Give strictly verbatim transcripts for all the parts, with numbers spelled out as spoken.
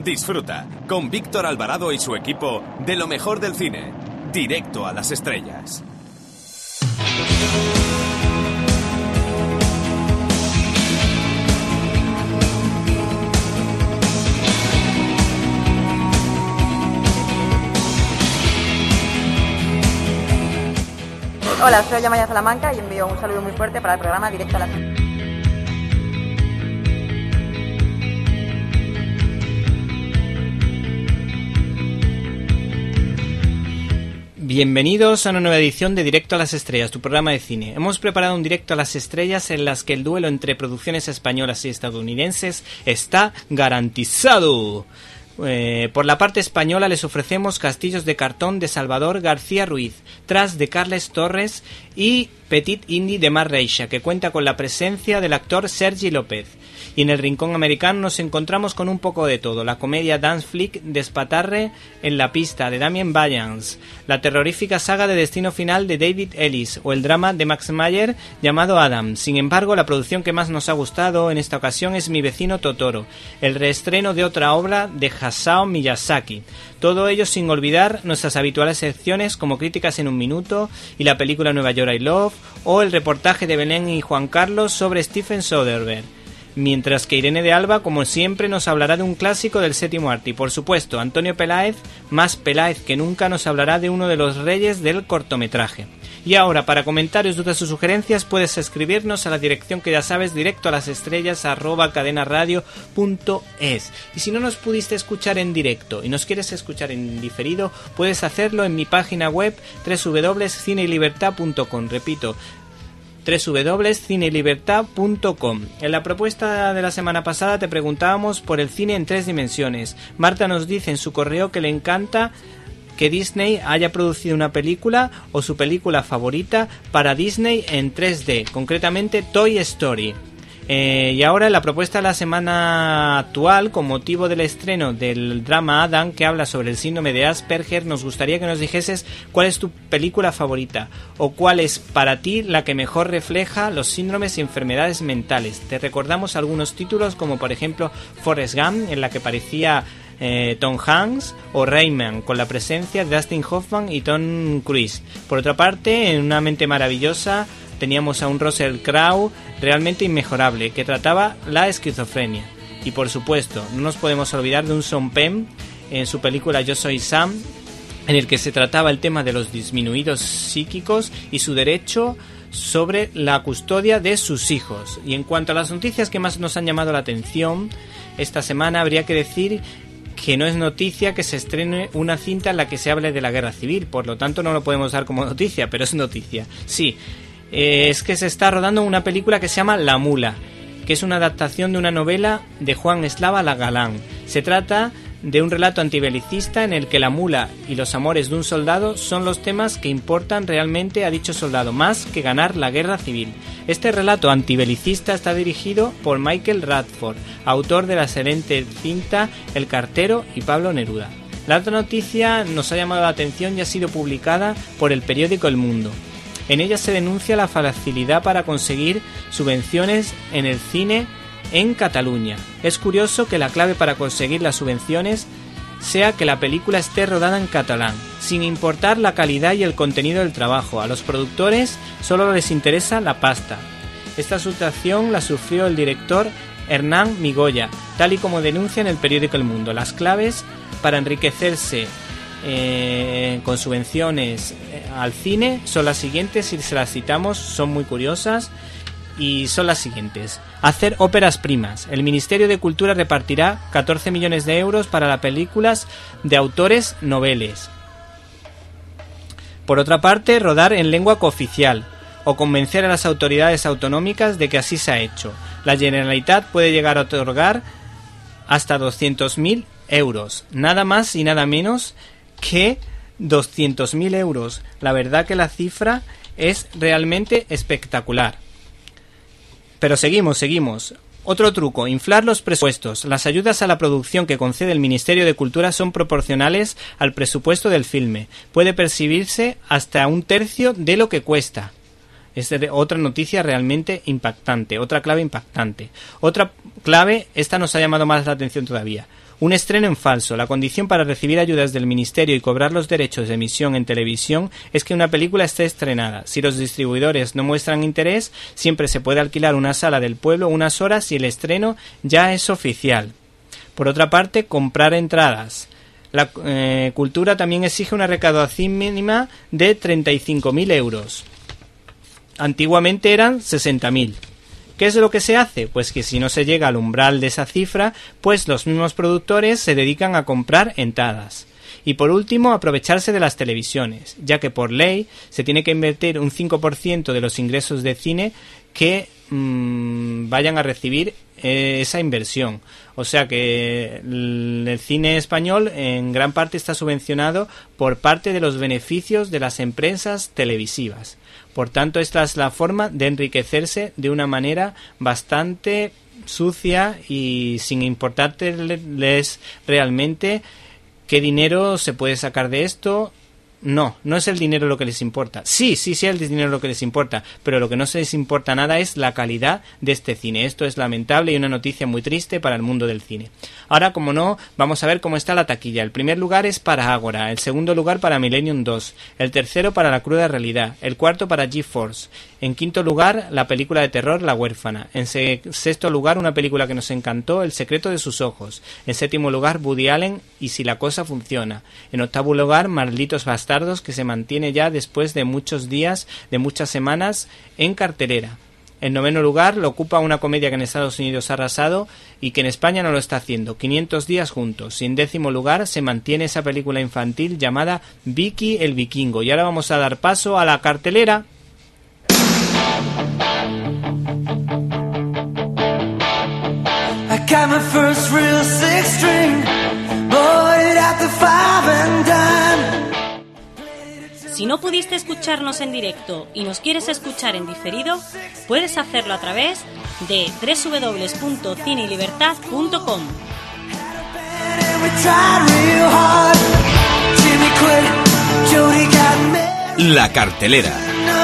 Disfruta con Víctor Alvarado y su equipo de lo mejor del cine. Directo a las estrellas. Hola, soy Yamaya Salamanca y envío un saludo muy fuerte para el programa Directo a las Estrellas. Bienvenidos a una nueva edición de Directo a las Estrellas, tu programa de cine. Hemos preparado un Directo a las Estrellas en las que el duelo entre producciones españolas y estadounidenses está garantizado. Eh, por la parte española les ofrecemos Castillos de cartón de Salvador García Ruiz, Tras de Carles Torres y Petit Indy de Mar Reixa, que cuenta con la presencia del actor Sergi López. Y en el rincón americano nos encontramos con un poco de todo: la comedia dance flick Despatarre en la pista de Damien Wayans, la terrorífica saga de Destino Final de David Ellis o el drama de Max Mayer llamado Adam. Sin embargo, la producción que más nos ha gustado en esta ocasión es Mi vecino Totoro, el reestreno de otra obra de Hayao Miyazaki. Todo ello sin olvidar nuestras habituales secciones como Críticas en un minuto y la película Nueva York I Love o el reportaje de Belén y Juan Carlos sobre Steven Soderbergh. Mientras que Irene de Alba, como siempre, nos hablará de un clásico del séptimo arte. Y por supuesto, Antonio Peláez, más Peláez que nunca, nos hablará de uno de los reyes del cortometraje. Y ahora, para comentarios, dudas o sugerencias, puedes escribirnos a la dirección que ya sabes, directo a las estrellas arroba cadenaradio punto es. Y si no nos pudiste escuchar en directo y nos quieres escuchar en diferido, puedes hacerlo en mi página web doble u doble u doble u punto cine y libertad punto com. Repito, doble u doble u doble u punto cine y libertad punto com. En la propuesta de la semana pasada te preguntábamos por el cine en tres dimensiones. Marta nos dice en su correo que le encanta que Disney haya producido una película o su película favorita para Disney en tres D, concretamente Toy Story. Eh, y ahora en la propuesta de la semana actual, con motivo del estreno del drama Adam, que habla sobre el síndrome de Asperger, nos gustaría que nos dijeses cuál es tu película favorita o cuál es para ti la que mejor refleja los síndromes y enfermedades mentales. Te recordamos algunos títulos como por ejemplo Forrest Gump, en la que parecía Eh, Tom Hanks, o Rayman, con la presencia de Dustin Hoffman y Tom Cruise. Por otra parte, en Una mente maravillosa teníamos a un Russell Crowe realmente inmejorable, que trataba la esquizofrenia. Y por supuesto, no nos podemos olvidar de un Sean Penn en su película Yo soy Sam, en el que se trataba el tema de los disminuidos psíquicos y su derecho sobre la custodia de sus hijos. Y en cuanto a las noticias que más nos han llamado la atención esta semana, habría que decir que no es noticia que se estrene una cinta en la que se hable de la guerra civil, por lo tanto no lo podemos dar como noticia, pero es noticia. Sí, eh, es que se está rodando una película que se llama La Mula, que es una adaptación de una novela de Juan Eslava Galán. Se trata de un relato antibelicista en el que la mula y los amores de un soldado son los temas que importan realmente a dicho soldado, más que ganar la guerra civil. Este relato antibelicista está dirigido por Michael Radford, autor de la excelente cinta El cartero y Pablo Neruda. La otra noticia nos ha llamado la atención y ha sido publicada por el periódico El Mundo. En ella se denuncia la facilidad para conseguir subvenciones en el cine en Cataluña. Es curioso que la clave para conseguir las subvenciones sea que la película esté rodada en catalán, sin importar la calidad y el contenido del trabajo. A los productores solo les interesa la pasta. Esta situación la sufrió el director Hernán Migoya, tal y como denuncia en el periódico El Mundo. Las claves para enriquecerse eh, con subvenciones eh, al cine son las siguientes, si se las citamos son muy curiosas. Y son las siguientes: hacer óperas primas. El Ministerio de Cultura repartirá catorce millones de euros para las películas de autores noveles. Por otra parte, rodar en lengua cooficial o convencer a las autoridades autonómicas de que así se ha hecho. La Generalitat puede llegar a otorgar hasta doscientos mil euros. Nada más y nada menos que doscientos mil euros. La verdad que la cifra es realmente espectacular. Pero seguimos, seguimos. Otro truco: inflar los presupuestos. Las ayudas a la producción que concede el Ministerio de Cultura son proporcionales al presupuesto del filme. Puede percibirse hasta un tercio de lo que cuesta. Es otra noticia realmente impactante, otra clave impactante. Otra clave, esta nos ha llamado más la atención todavía. Un estreno en falso. La condición para recibir ayudas del ministerio y cobrar los derechos de emisión en televisión es que una película esté estrenada. Si los distribuidores no muestran interés, siempre se puede alquilar una sala del pueblo unas horas y el estreno ya es oficial. Por otra parte, comprar entradas. La eh, cultura también exige una recaudación mínima de treinta y cinco mil euros. Antiguamente eran sesenta mil. ¿Qué es lo que se hace? Pues que si no se llega al umbral de esa cifra, pues los mismos productores se dedican a comprar entradas. Y por último, aprovecharse de las televisiones, ya que por ley se tiene que invertir un cinco por ciento de los ingresos de cine que mmm, vayan a recibir eh, esa inversión. O sea que el, el cine español en gran parte está subvencionado por parte de los beneficios de las empresas televisivas. Por tanto, esta es la forma de enriquecerse de una manera bastante sucia y sin importarles realmente qué dinero se puede sacar de esto. No, no es el dinero lo que les importa. Sí, sí, sí es el dinero lo que les importa, pero lo que no se les importa nada es la calidad de este cine. Esto es lamentable y una noticia muy triste para el mundo del cine. Ahora, como no, vamos a ver cómo está la taquilla. El primer lugar es para Ágora, el segundo lugar para Millennium dos, el tercero para La Cruda Realidad, el cuarto para GeForce, en quinto lugar la película de terror La Huérfana, en se- sexto lugar una película que nos encantó, El secreto de sus ojos, en séptimo lugar Woody Allen y Si la cosa funciona, en octavo lugar Malditos Bastardos, que se mantiene ya después de muchos días, de muchas semanas en cartelera. En noveno lugar lo ocupa una comedia que en Estados Unidos ha arrasado y que en España no lo está haciendo, quinientos días juntos. Y en décimo lugar se mantiene esa película infantil llamada Vicky el Vikingo. Y ahora vamos a dar paso a la cartelera. I got my first real six string, bought it at the five and dime. Si no pudiste escucharnos en directo y nos quieres escuchar en diferido, puedes hacerlo a través de doble u doble u doble u punto cine y libertad punto com. La cartelera.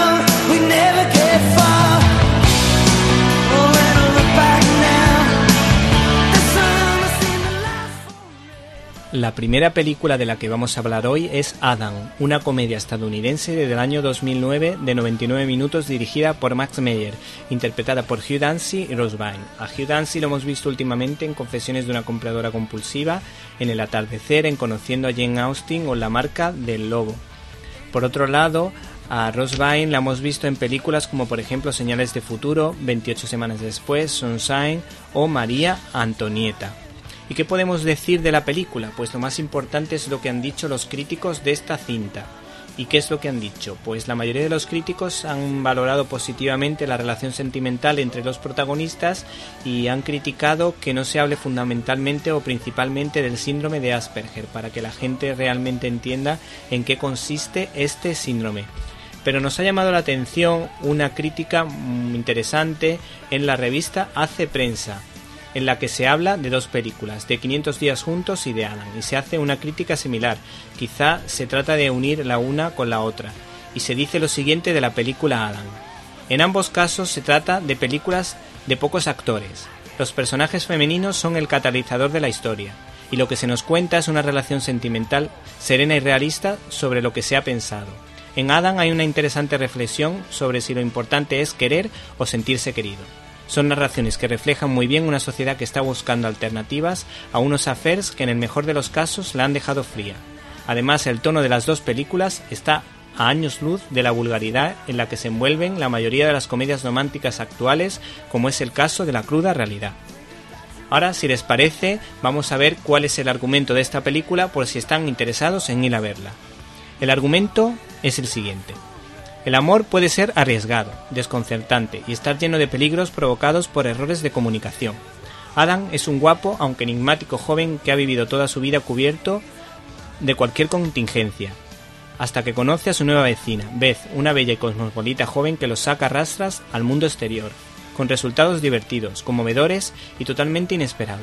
La primera película de la que vamos a hablar hoy es Adam, una comedia estadounidense del año dos mil nueve de noventa y nueve minutos dirigida por Max Meyer, interpretada por Hugh Dancy y Rose Byrne. A Hugh Dancy lo hemos visto últimamente en Confesiones de una compradora compulsiva, en El atardecer, en Conociendo a Jane Austen o La marca del lobo. Por otro lado, a Rose Byrne la hemos visto en películas como por ejemplo Señales de futuro, veintiocho semanas después, Sunshine o María Antonieta. ¿Y qué podemos decir de la película? Pues lo más importante es lo que han dicho los críticos de esta cinta. ¿Y qué es lo que han dicho? Pues la mayoría de los críticos han valorado positivamente la relación sentimental entre los protagonistas y han criticado que no se hable fundamentalmente o principalmente del síndrome de Asperger, para que la gente realmente entienda en qué consiste este síndrome. Pero nos ha llamado la atención una crítica interesante en la revista Hace Prensa, en la que se habla de dos películas, de quinientos días juntos y de Adam, y se hace una crítica similar. Quizá se trata de unir la una con la otra, y se dice lo siguiente de la película Adam. En ambos casos se trata de películas de pocos actores. Los personajes femeninos son el catalizador de la historia, y lo que se nos cuenta es una relación sentimental serena y realista sobre lo que se ha pensado. En Adam hay una interesante reflexión sobre si lo importante es querer o sentirse querido. Son narraciones que reflejan muy bien una sociedad que está buscando alternativas a unos affairs que en el mejor de los casos la han dejado fría. Además, el tono de las dos películas está a años luz de la vulgaridad en la que se envuelven la mayoría de las comedias románticas actuales, como es el caso de La Cruda Realidad. Ahora, si les parece, vamos a ver cuál es el argumento de esta película por si están interesados en ir a verla. El argumento es el siguiente. El amor puede ser arriesgado, desconcertante y estar lleno de peligros provocados por errores de comunicación. Adam es un guapo, aunque enigmático joven que ha vivido toda su vida cubierto de cualquier contingencia, hasta que conoce a su nueva vecina, Beth, una bella y cosmopolita joven que lo saca a rastras al mundo exterior, con resultados divertidos, conmovedores y totalmente inesperados.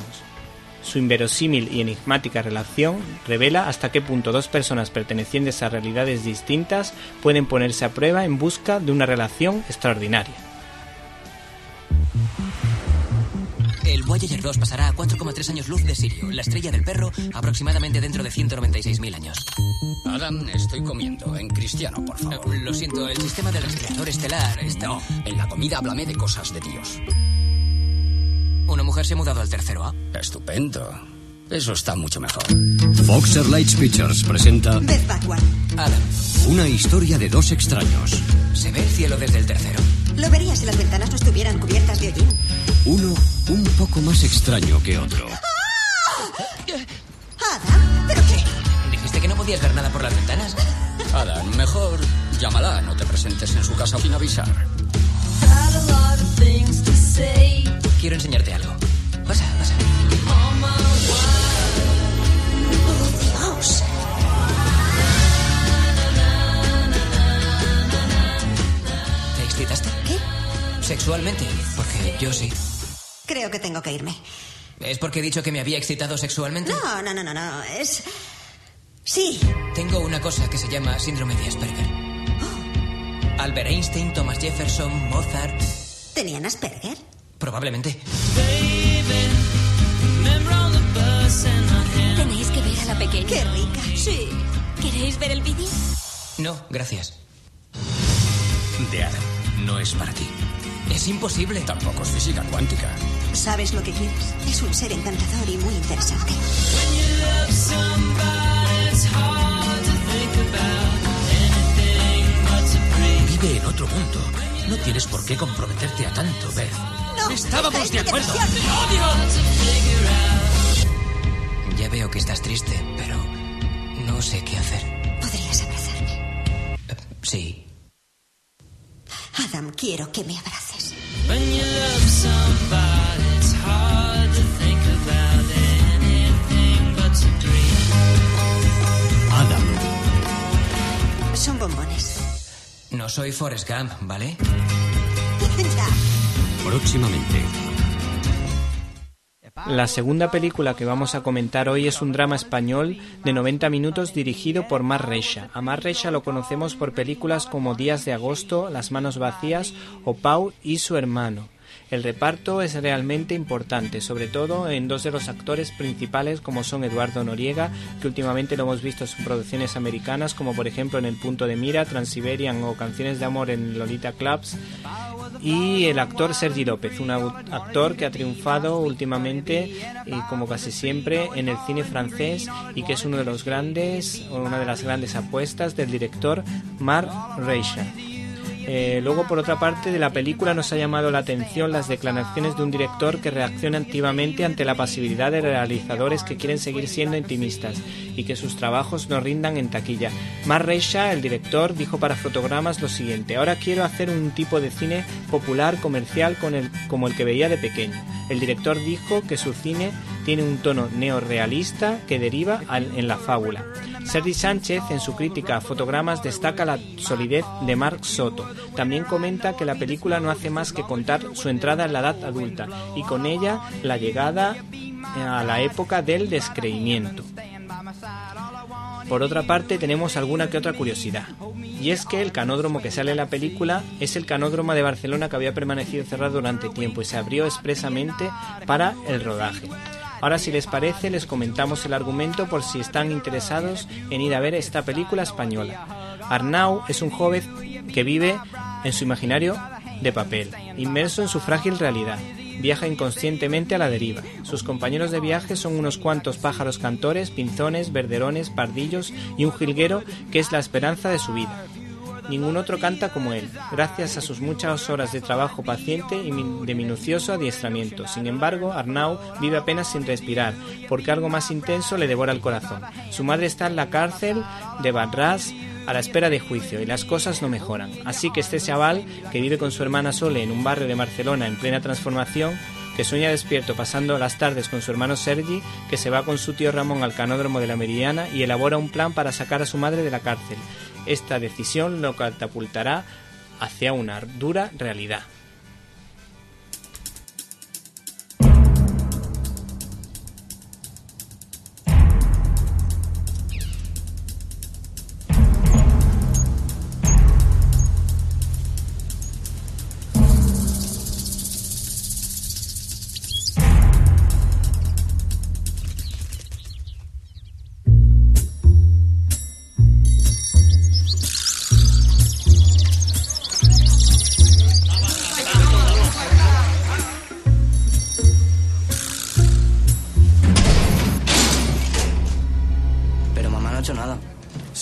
Su inverosímil y enigmática relación revela hasta qué punto dos personas pertenecientes a realidades distintas pueden ponerse a prueba en busca de una relación extraordinaria. El Voyager dos pasará a cuatro coma tres años luz de Sirio, la estrella del perro, aproximadamente dentro de ciento noventa y seis mil años. Adam, estoy comiendo. En cristiano, por favor. Eh, lo siento, el sistema del rastreador estelar está... No, en la comida háblame de cosas de Dios. Una mujer se ha mudado al tercero A. Estupendo. Eso está mucho mejor. Fox Searchlight Pictures presenta... Beth Backward. Adam. Una historia de dos extraños. ¿Se ve el cielo desde el tercero? Lo verías si las ventanas no estuvieran cubiertas de hollín. Uno un poco más extraño que otro. Adam, ¿pero qué? ¿Dijiste que no podías ver nada por las ventanas? Adam, mejor llámala. No te presentes en su casa sin avisar. Quiero enseñarte algo. Pasa, pasa. ¡Oh, Dios! ¿Te excitaste? ¿Qué? Sexualmente, porque yo sí. Creo que tengo que irme. ¿Es porque he dicho que me había excitado sexualmente? No, no, no, no, no. Es... Sí. Tengo una cosa que se llama síndrome de Asperger. Oh. Albert Einstein, Thomas Jefferson, Mozart... ¿Tenían Asperger? Probablemente. Tenéis que ver a la pequeña. ¡Qué rica! Sí. ¿Queréis ver el vídeo? No, gracias. De Adam, no es para ti. Es imposible. Tampoco es física cuántica. ¿Sabes lo que quieres? Es un ser encantador y muy interesante. Vive en otro mundo. No tienes por qué comprometerte a tanto, Beth. No, Estábamos de acuerdo. ¡Te odio! Ya veo que estás triste, pero no sé qué hacer. ¿Podrías abrazarme? Eh, sí. Adam, quiero que me abraces. Adam. Son bombones. No soy Forrest Gump, ¿vale? Ya. Próximamente. La segunda película que vamos a comentar hoy es un drama español de noventa minutos dirigido por Marc Reixa. A Marc Reixa lo conocemos por películas como Días de agosto, Las manos vacías o Pau y su hermano. El reparto es realmente importante, sobre todo en dos de los actores principales como son Eduardo Noriega, que últimamente lo hemos visto en producciones americanas como por ejemplo en El punto de mira, Transiberian o Canciones de amor en Lolita Clubs, y el actor Sergi López, un actor que ha triunfado últimamente y como casi siempre en el cine francés y que es uno de los grandes o una de las grandes apuestas del director Marc Reixa. Eh, luego, por otra parte, de la película nos ha llamado la atención las declaraciones de un director que reacciona activamente ante la pasividad de realizadores que quieren seguir siendo intimistas y que sus trabajos no rindan en taquilla. Marc Reixa, el director, dijo para Fotogramas lo siguiente: ahora quiero hacer un tipo de cine popular, comercial, con el, como el que veía de pequeño. El director dijo que su cine tiene un tono neorrealista que deriva al, en la fábula. Sergi Sánchez, en su crítica a Fotogramas, destaca la solidez de Marc Soto. También comenta que la película no hace más que contar su entrada en la edad adulta y con ella la llegada a la época del descreimiento. Por otra parte, tenemos alguna que otra curiosidad, y es que el canódromo que sale en la película es el canódromo de Barcelona que había permanecido cerrado durante tiempo y se abrió expresamente para el rodaje. Ahora, si les parece, les comentamos el argumento por si están interesados en ir a ver esta película española. Arnau es un joven que vive en su imaginario de papel, inmerso en su frágil realidad. Viaja inconscientemente a la deriva. Sus compañeros de viaje son unos cuantos pájaros cantores, pinzones, verderones, pardillos y un jilguero que es la esperanza de su vida. Ningún otro canta como él, gracias a sus muchas horas de trabajo paciente y de minucioso adiestramiento. Sin embargo, Arnau vive apenas sin respirar, porque algo más intenso le devora el corazón. Su madre está en la cárcel de Barras a la espera de juicio y las cosas no mejoran. Así que este chaval, que vive con su hermana Sole en un barrio de Barcelona en plena transformación, que sueña despierto pasando las tardes con su hermano Sergi, que se va con su tío Ramón al canódromo de la Meridiana y elabora un plan para sacar a su madre de la cárcel. Esta decisión lo catapultará hacia una dura realidad.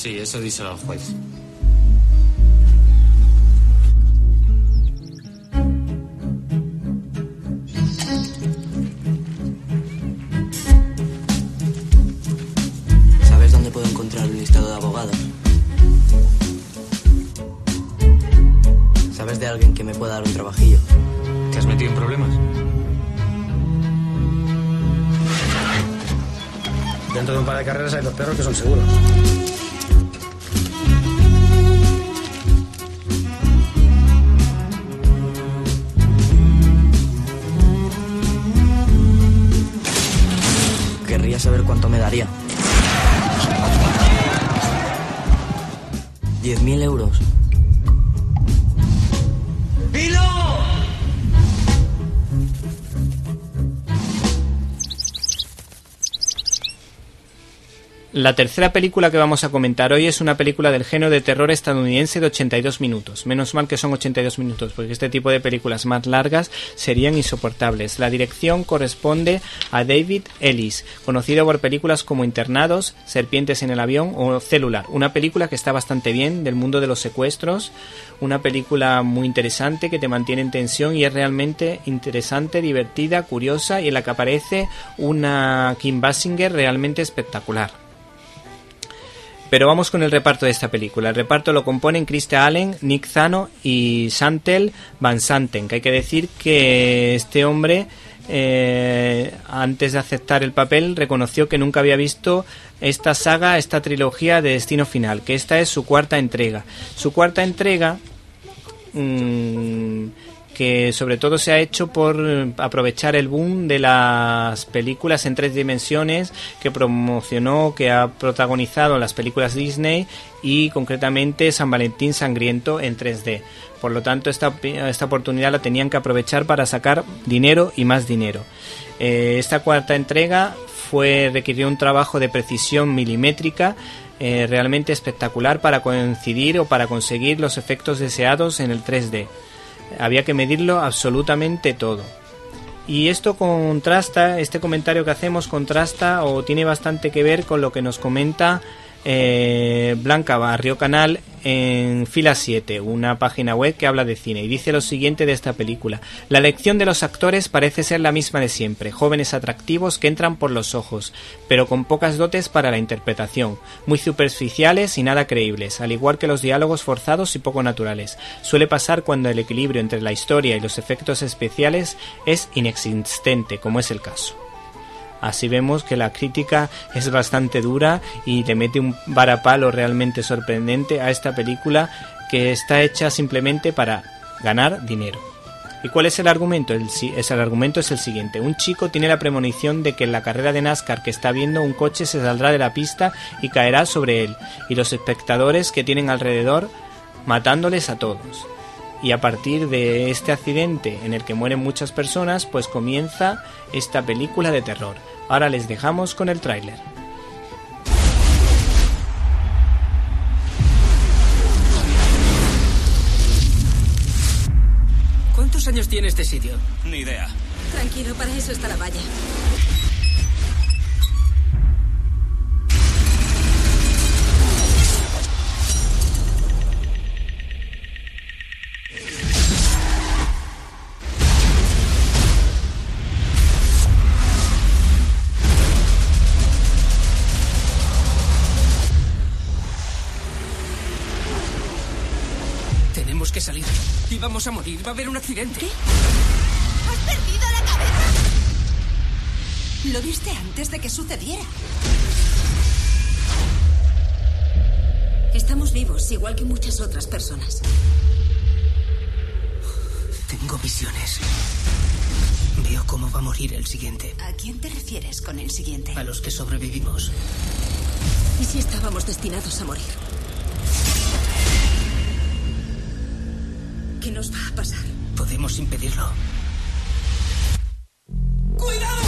Sí, eso díselo al juez. ¿Sabes dónde puedo encontrar un listado de abogados? ¿Sabes de alguien que me pueda dar un trabajillo? ¿Te has metido en problemas? Dentro de un par de carreras hay dos perros que son seguros. Querría saber cuánto me daría. Diez mil euros. La tercera película que vamos a comentar hoy es una película del género de terror estadounidense de ochenta y dos minutos. Menos mal que son ochenta y dos minutos, porque este tipo de películas más largas serían insoportables. La dirección corresponde a David Ellis, conocido por películas como Internados, Serpientes en el avión o Celular. Una película que está bastante bien, del mundo de los secuestros. Una película muy interesante que te mantiene en tensión y es realmente interesante, divertida, curiosa y en la que aparece una Kim Basinger realmente espectacular. Pero vamos con el reparto de esta película. El reparto lo componen Krista Allen, Nick Zano y Chantal Van Santen, que hay que decir que este hombre, eh, antes de aceptar el papel, reconoció que nunca había visto esta saga, esta trilogía de Destino Final, que esta es su cuarta entrega. Su cuarta entrega... Mmm, que sobre todo se ha hecho por aprovechar el boom de las películas en tres dimensiones que promocionó, que ha protagonizado las películas Disney y concretamente San Valentín Sangriento en tres D. Por lo tanto, esta, esta oportunidad la tenían que aprovechar para sacar dinero y más dinero. Eh, esta cuarta entrega fue requirió un trabajo de precisión milimétrica eh, realmente espectacular para coincidir o para conseguir los efectos deseados en el tres D. Había que medirlo absolutamente todo. Y esto contrasta, este comentario que hacemos contrasta o tiene bastante que ver con lo que nos comenta eh, Blanca Barrio Canal en Fila siete, una página web que habla de cine, y dice lo siguiente de esta película: la elección de los actores parece ser la misma de siempre, jóvenes atractivos que entran por los ojos, pero con pocas dotes para la interpretación, muy superficiales y nada creíbles, al igual que los diálogos forzados y poco naturales. Suele pasar cuando el equilibrio entre la historia y los efectos especiales es inexistente, como es el caso. Así vemos que la crítica es bastante dura y le mete un varapalo realmente sorprendente a esta película que está hecha simplemente para ganar dinero. ¿Y cuál es el argumento? El, es, el argumento es el siguiente. Un chico tiene la premonición de que en la carrera de NASCAR que está viendo, un coche se saldrá de la pista y caerá sobre él, y los espectadores que tienen alrededor matándoles a todos. Y a partir de este accidente en el que mueren muchas personas, pues comienza esta película de terror. Ahora les dejamos con el tráiler. ¿Cuántos años tiene este sitio? Ni idea. Tranquilo, para eso está la valla. Tenemos que salir. Y vamos a morir. Va a haber un accidente. ¿Qué? ¿Has perdido la cabeza? Lo viste antes de que sucediera. Estamos vivos, igual que muchas otras personas. Tengo visiones. Veo cómo va a morir el siguiente. ¿A quién te refieres con el siguiente? A los que sobrevivimos. ¿Y si estábamos destinados a morir? ¿Qué nos va a pasar? Podemos impedirlo. ¡Cuidado!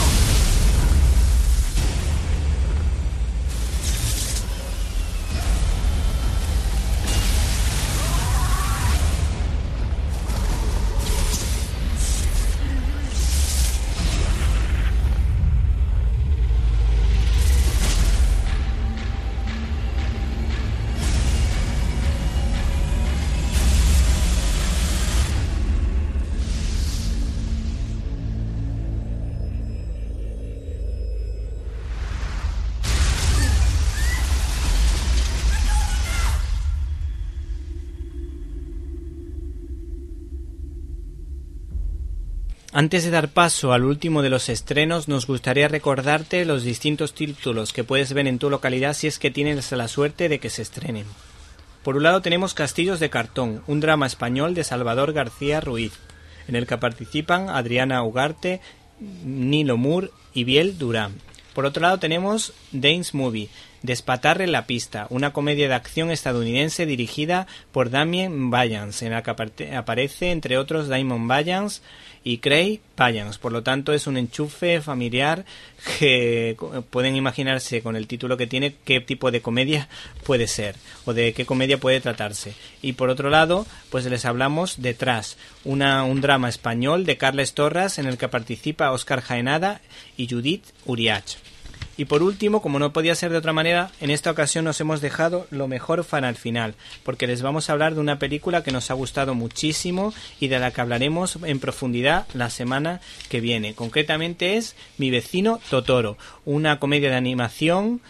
Antes de dar paso al último de los estrenos, nos gustaría recordarte los distintos títulos que puedes ver en tu localidad si es que tienes la suerte de que se estrenen. Por un lado tenemos Castillos de cartón, un drama español de Salvador García Ruiz, en el que participan Adriana Ugarte, Nilo Moore y Biel Durán. Por otro lado tenemos Dance Movie, Despatarre en la pista, una comedia de acción estadounidense dirigida por Damien Wayans, en la que aparece entre otros Damon Wayans y Craig Wayans. Por lo tanto es un enchufe familiar que pueden imaginarse con el título que tiene qué tipo de comedia puede ser o de qué comedia puede tratarse. Y por otro lado pues les hablamos de Trash, una, un drama español de Carles Torras en el que participa Óscar Jaenada y Judith Uriach. Y por último, como no podía ser de otra manera, en esta ocasión nos hemos dejado lo mejor para el final, porque les vamos a hablar de una película que nos ha gustado muchísimo y de la que hablaremos en profundidad la semana que viene. Concretamente es Mi vecino Totoro, una comedia de animación,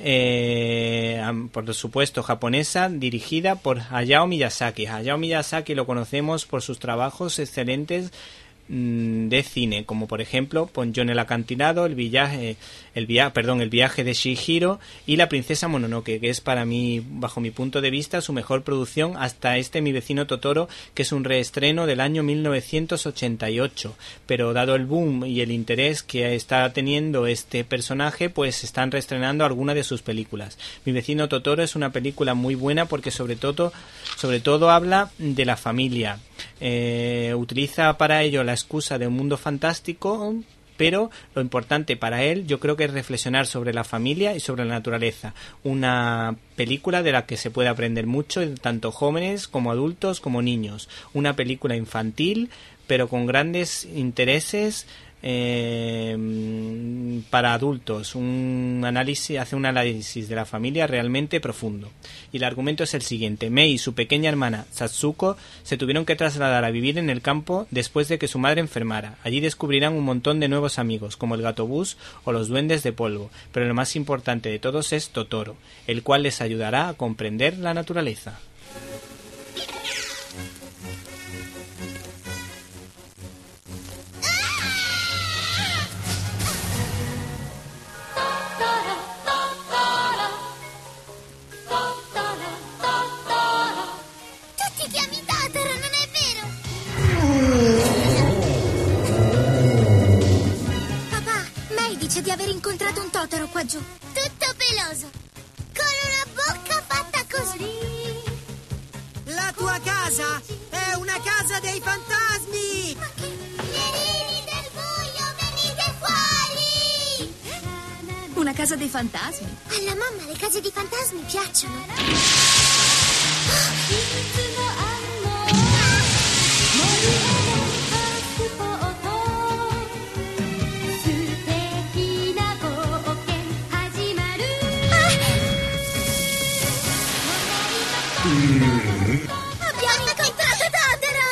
eh, por supuesto japonesa, dirigida por Hayao Miyazaki. Hayao Miyazaki lo conocemos por sus trabajos excelentes de cine, como por ejemplo Ponyo en el acantilado, el viaje, el via, perdón, el viaje de Chihiro y La princesa Mononoke, que es para mí, bajo mi punto de vista, su mejor producción hasta este Mi vecino Totoro, que es un reestreno del año mil novecientos ochenta y ocho, pero dado el boom y el interés que está teniendo este personaje, pues están reestrenando algunas de sus películas. Mi vecino Totoro es una película muy buena porque sobre todo, sobre todo habla de la familia. Eh, utiliza para ello la excusa de un mundo fantástico, pero lo importante para él yo creo que es reflexionar sobre la familia y sobre la naturaleza. Una película de la que se puede aprender mucho, tanto jóvenes como adultos como niños. Una película infantil, pero con grandes intereses eh, para adultos. Un análisis, hace un análisis de la familia realmente profundo. Y el argumento es el siguiente: Mei y su pequeña hermana Satsuko se tuvieron que trasladar a vivir en el campo después de que su madre enfermara. Allí descubrirán un montón de nuevos amigos, como el gato bus o los duendes de polvo, pero lo más importante de todos es Totoro, el cual les ayudará a comprender la naturaleza. Di aver incontrato un totoro qua giù, tutto peloso, con una bocca fatta così. La tua casa è una casa dei fantasmi! Ma che... Pierini del buio, venite fuori! Una casa dei fantasmi? Alla mamma le case dei fantasmi piacciono. Abbiamo incontrato Totoro!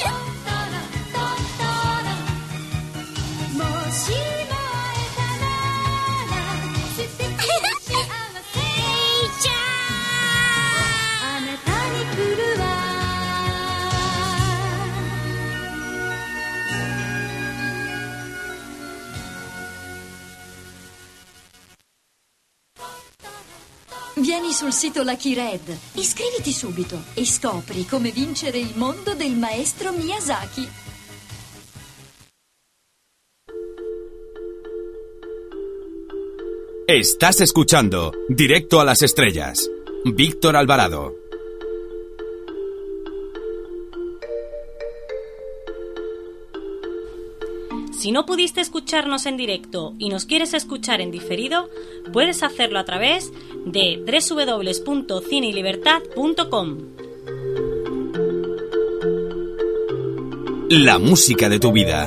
Vieni sul sito Lucky Red, iscriviti subito e scopri come vincere il mondo del maestro Miyazaki. Estás escuchando Directo a las Estrellas. Víctor Alvarado. Si no pudiste escucharnos en directo y nos quieres escuchar en diferido, puedes hacerlo a través de doble u doble u doble u punto cine y libertad punto com. La música de tu vida.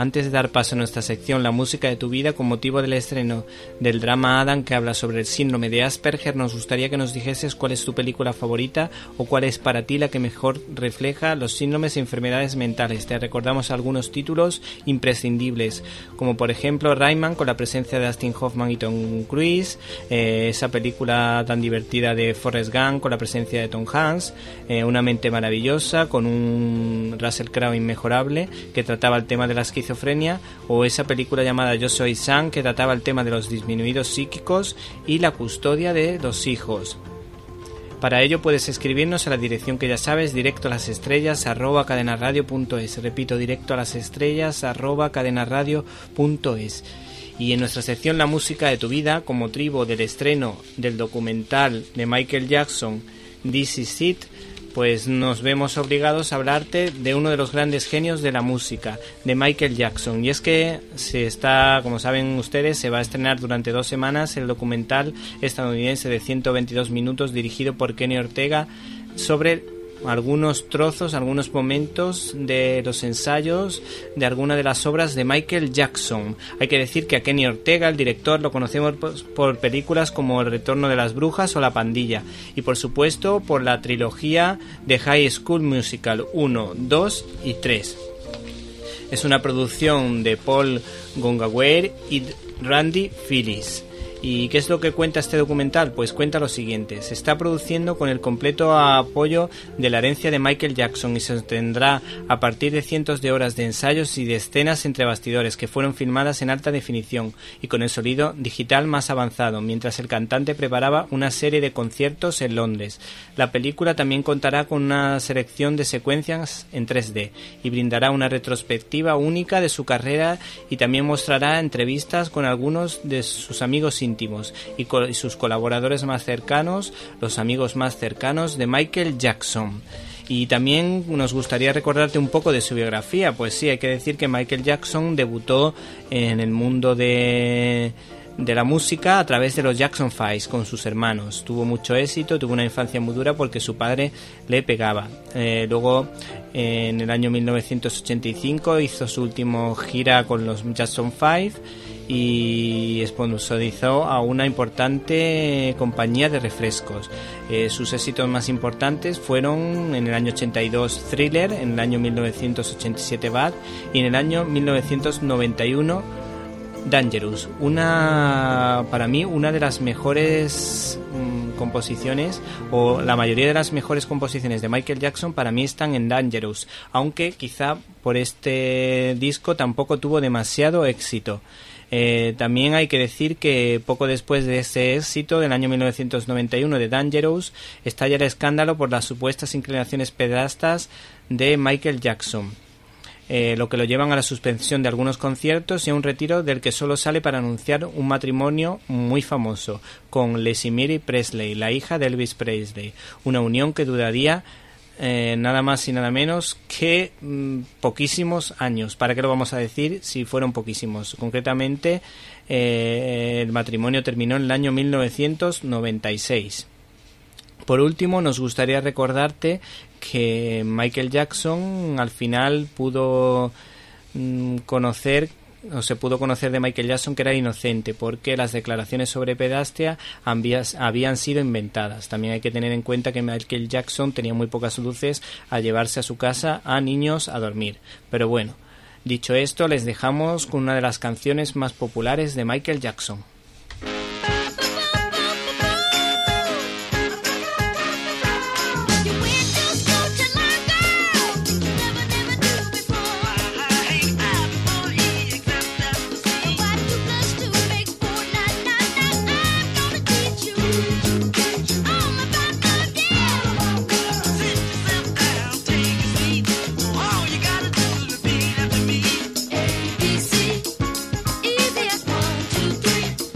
antes de dar paso a nuestra sección La música de tu vida, con motivo del estreno del drama Adam, que habla sobre el síndrome de Asperger, nos gustaría que nos dijeses cuál es tu película favorita o cuál es para ti la que mejor refleja los síndromes y enfermedades mentales. Te recordamos algunos títulos imprescindibles, como por ejemplo Rayman, con la presencia de Dustin Hoffman y Tom Cruise, eh, esa película tan divertida de Forrest Gump con la presencia de Tom Hanks, eh, Una mente maravillosa con un Russell Crowe inmejorable que trataba el tema de la esquizofrenia, o esa película llamada Yo soy Sam, que trataba el tema de los disminuidos psíquicos y la custodia de los hijos. Para ello puedes escribirnos a la dirección que ya sabes, directo a las estrellas arroba cadenaradio punto es. Repito, directo a las estrellas arroba cadenaradio punto es. Y en nuestra sección La música de tu vida, con motivo del estreno del documental de Michael Jackson, This Is It, pues nos vemos obligados a hablarte de uno de los grandes genios de la música, de Michael Jackson. Y es que se está, como saben ustedes, se va a estrenar durante dos semanas el documental estadounidense de ciento veintidós minutos dirigido por Kenny Ortega sobre algunos trozos, algunos momentos de los ensayos de alguna de las obras de Michael Jackson. Hay que decir que a Kenny Ortega, el director, lo conocemos por películas como El retorno de las brujas o La pandilla, y por supuesto por la trilogía de High School Musical uno, dos y tres. Es una producción de Paul Gongaware y Randy Phillips. ¿Y qué es lo que cuenta este documental? Pues cuenta lo siguiente: se está produciendo con el completo apoyo de la herencia de Michael Jackson y se tendrá a partir de cientos de horas de ensayos y de escenas entre bastidores que fueron filmadas en alta definición y con el sonido digital más avanzado, mientras el cantante preparaba una serie de conciertos en Londres. La película también contará con una selección de secuencias en tres D y brindará una retrospectiva única de su carrera, y también mostrará entrevistas con algunos de sus amigos íntimos y, co- y sus colaboradores más cercanos, los amigos más cercanos de Michael Jackson. Y también nos gustaría recordarte un poco de su biografía. Pues sí, hay que decir que Michael Jackson debutó en el mundo de... de la música a través de los Jackson Five con sus hermanos. Tuvo mucho éxito, tuvo una infancia muy dura porque su padre le pegaba. Eh, luego, eh, en el año mil novecientos ochenta y cinco, hizo su última gira con los Jackson Five y sponsorizó a una importante compañía de refrescos. Eh, sus éxitos más importantes fueron en el año ochenta y dos Thriller, en el año mil novecientos ochenta y siete Bad y en el año mil novecientos noventa y uno Dangerous. Una, para mí, una de las mejores mmm, composiciones, o la mayoría de las mejores composiciones de Michael Jackson para mí están en Dangerous, aunque quizá por este disco tampoco tuvo demasiado éxito. Eh, también hay que decir que poco después de ese éxito del año mil novecientos noventa y uno de Dangerous, estalla el escándalo por las supuestas inclinaciones pederastas de Michael Jackson. Eh, lo que lo llevan a la suspensión de algunos conciertos y a un retiro del que solo sale para anunciar un matrimonio muy famoso con Leslie Mary Presley, la hija de Elvis Presley, una unión que duraría eh, nada más y nada menos que mmm, poquísimos años. ¿Para qué lo vamos a decir si fueron poquísimos? Concretamente, eh, el matrimonio terminó en el año mil novecientos noventa y seis. Por último, nos gustaría recordarte que Michael Jackson al final pudo mmm, conocer o se pudo conocer de Michael Jackson que era inocente, porque las declaraciones sobre pedastia habían, habían sido inventadas. También hay que tener en cuenta que Michael Jackson tenía muy pocas luces al llevarse a su casa a niños a dormir. Pero bueno, dicho esto, les dejamos con una de las canciones más populares de Michael Jackson. A B C, E, F, one, two, three.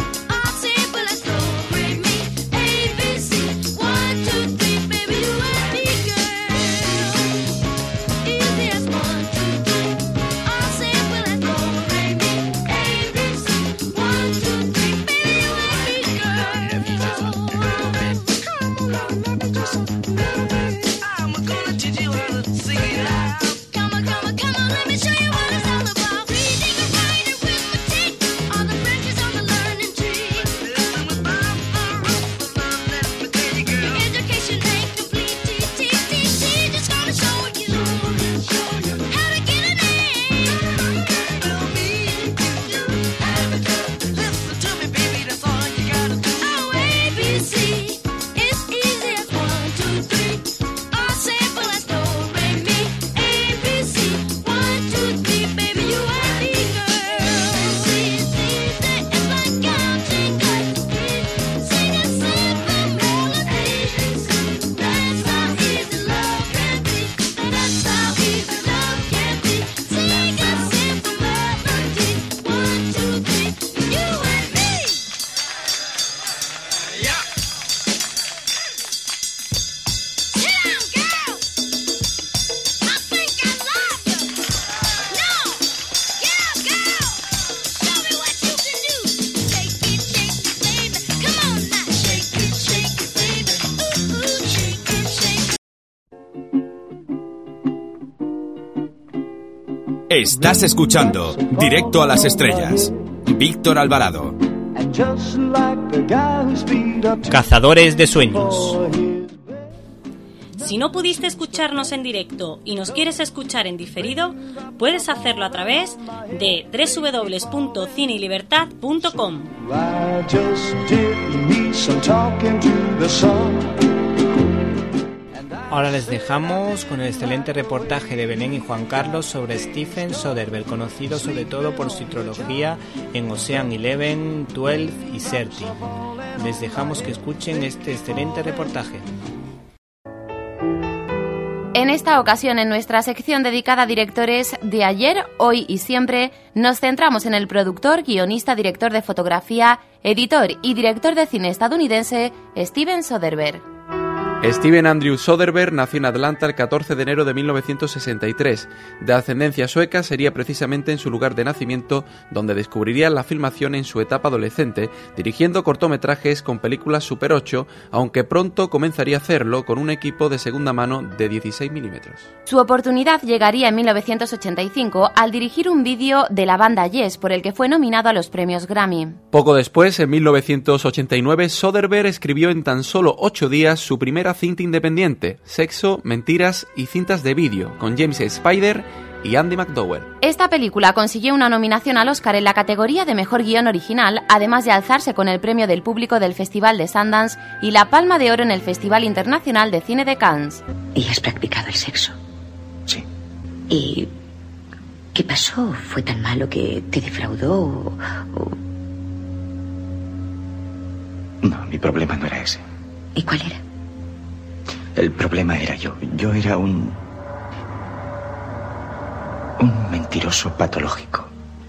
Estás escuchando Directo a las Estrellas. Víctor Alvarado. Cazadores de sueños. Si no pudiste escucharnos en directo y nos quieres escuchar en diferido, puedes hacerlo a través de doble u doble u doble u punto cine y libertad punto com. Ahora les dejamos con el excelente reportaje de Belén y Juan Carlos sobre Steven Soderbergh, conocido sobre todo por su trilogía en Ocean Eleven, doce y trece. Les dejamos que escuchen este excelente reportaje. En esta ocasión, en nuestra sección dedicada a directores de ayer, hoy y siempre, nos centramos en el productor, guionista, director de fotografía, editor y director de cine estadounidense, Steven Soderbergh. Steven Andrew Soderbergh nació en Atlanta el catorce de enero de mil novecientos sesenta y tres. De ascendencia sueca, sería precisamente en su lugar de nacimiento donde descubriría la filmación en su etapa adolescente, dirigiendo cortometrajes con películas Super ocho, aunque pronto comenzaría a hacerlo con un equipo de segunda mano de dieciséis milímetros. Su oportunidad llegaría en mil novecientos ochenta y cinco al dirigir un vídeo de la banda Yes, por el que fue nominado a los premios Grammy. Poco después, en mil novecientos ochenta y nueve, Soderbergh escribió en tan solo ocho días su primera cinta independiente, Sexo, Mentiras y Cintas de Vídeo, con James Spader y Andy McDowell. Esta película consiguió una nominación al Oscar en la categoría de Mejor Guión Original, además de alzarse con el premio del público del Festival de Sundance y la Palma de Oro en el Festival Internacional de Cine de Cannes. ¿Y has practicado el sexo? Sí. ¿Y qué pasó? ¿Fue tan malo que te defraudó o...? No, mi problema no era ese. ¿Y cuál era? El problema era yo. Yo era un... un mentiroso patológico.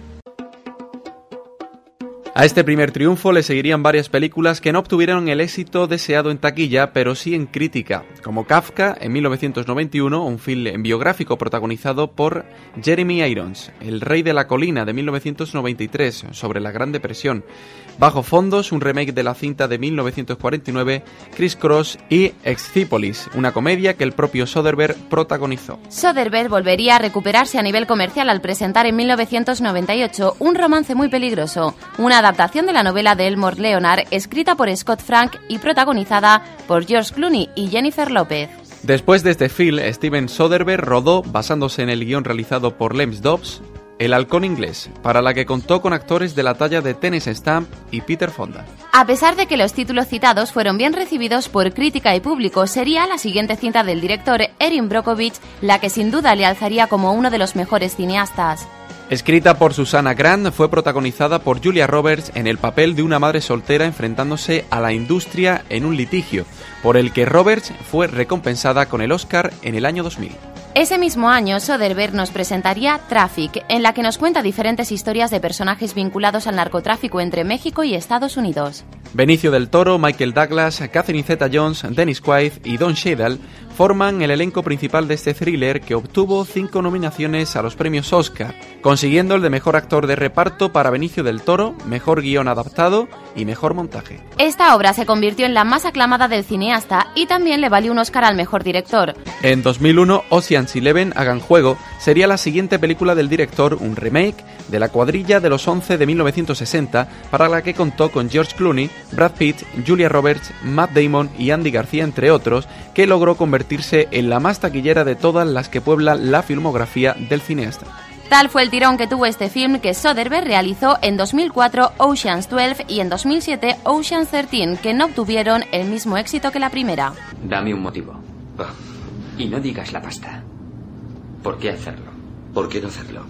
A este primer triunfo le seguirían varias películas que no obtuvieron el éxito deseado en taquilla, pero sí en crítica, como Kafka en mil novecientos noventa y uno, un film biográfico protagonizado por Jeremy Irons, El rey de la colina de mil novecientos noventa y tres, sobre la Gran Depresión, Bajo fondos, un remake de la cinta de mil novecientos cuarenta y nueve, Criss Cross y Excipolis, una comedia que el propio Soderbergh protagonizó. Soderbergh volvería a recuperarse a nivel comercial al presentar en mil novecientos noventa y ocho Un romance muy peligroso, una adaptación de la novela de Elmore Leonard, escrita por Scott Frank y protagonizada por George Clooney y Jennifer López. Después de este film, Steven Soderbergh rodó, basándose en el guión realizado por Lance Dobbs, El halcón inglés, para la que contó con actores de la talla de Terence Stamp y Peter Fonda. A pesar de que los títulos citados fueron bien recibidos por crítica y público, sería la siguiente cinta del director Erin Brockovich la que sin duda le alzaría como uno de los mejores cineastas. Escrita por Susanna Grant, fue protagonizada por Julia Roberts en el papel de una madre soltera enfrentándose a la industria en un litigio, por el que Roberts fue recompensada con el Oscar en el año dos mil. Ese mismo año, Soderbergh nos presentaría Traffic, en la que nos cuenta diferentes historias de personajes vinculados al narcotráfico entre México y Estados Unidos. Benicio del Toro, Michael Douglas, Catherine Zeta-Jones, Dennis Quaid y Don Cheadle forman el elenco principal de este thriller que obtuvo cinco nominaciones a los premios Oscar, consiguiendo el de Mejor Actor de Reparto para Benicio del Toro, Mejor Guión Adaptado y Mejor Montaje. Esta obra se convirtió en la más aclamada del cineasta y también le valió un Oscar al Mejor Director. En dos mil uno, Ocean's Eleven, Hagan Juego, sería la siguiente película del director, un remake de La Cuadrilla de los Once de mil novecientos sesenta, para la que contó con George Clooney, Brad Pitt, Julia Roberts, Matt Damon y Andy García, entre otros, que logró convertirse en la más taquillera de todas las que pueblan la filmografía del cineasta. Tal fue el tirón que tuvo este film que Soderbergh realizó en dos mil cuatro Ocean's doce y en dos mil siete Ocean's trece, que no obtuvieron el mismo éxito que la primera. Dame un motivo. Oh. Y no digas la pasta. ¿Por qué hacerlo? ¿Por qué no hacerlo?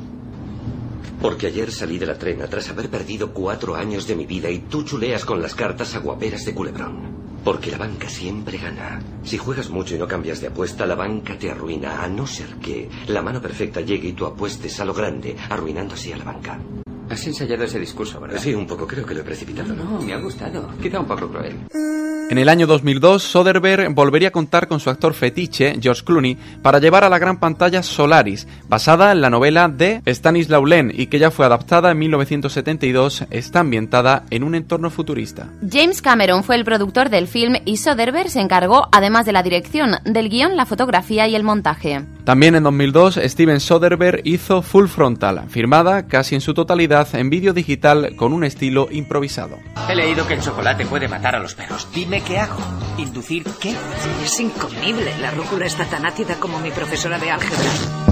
Porque ayer salí de la trena tras haber perdido cuatro años de mi vida y tú chuleas con las cartas aguaperas de Culebrón. Porque la banca siempre gana. Si juegas mucho y no cambias de apuesta, la banca te arruina, a no ser que la mano perfecta llegue y tú apuestes a lo grande, arruinando así a la banca. Has ensayado ese discurso, ¿verdad? Sí, un poco. Creo que lo he precipitado. No, no, me ha gustado. Quizá un poco cruel. En el año dos mil dos, Soderbergh volvería a contar con su actor fetiche, George Clooney, para llevar a la gran pantalla Solaris, basada en la novela de Stanislaw Lem y que ya fue adaptada en mil novecientos setenta y dos, está ambientada en un entorno futurista. James Cameron fue el productor del film y Soderbergh se encargó, además de la dirección, del guión, la fotografía y el montaje. También en dos mil dos, Steven Soderbergh hizo Full Frontal, filmada casi en su totalidad en vídeo digital con un estilo improvisado. He leído que el chocolate puede matar a los perros. Dime qué hago. ¿Inducir qué? Es incomible. La rúcula está tan ácida como mi profesora de álgebra.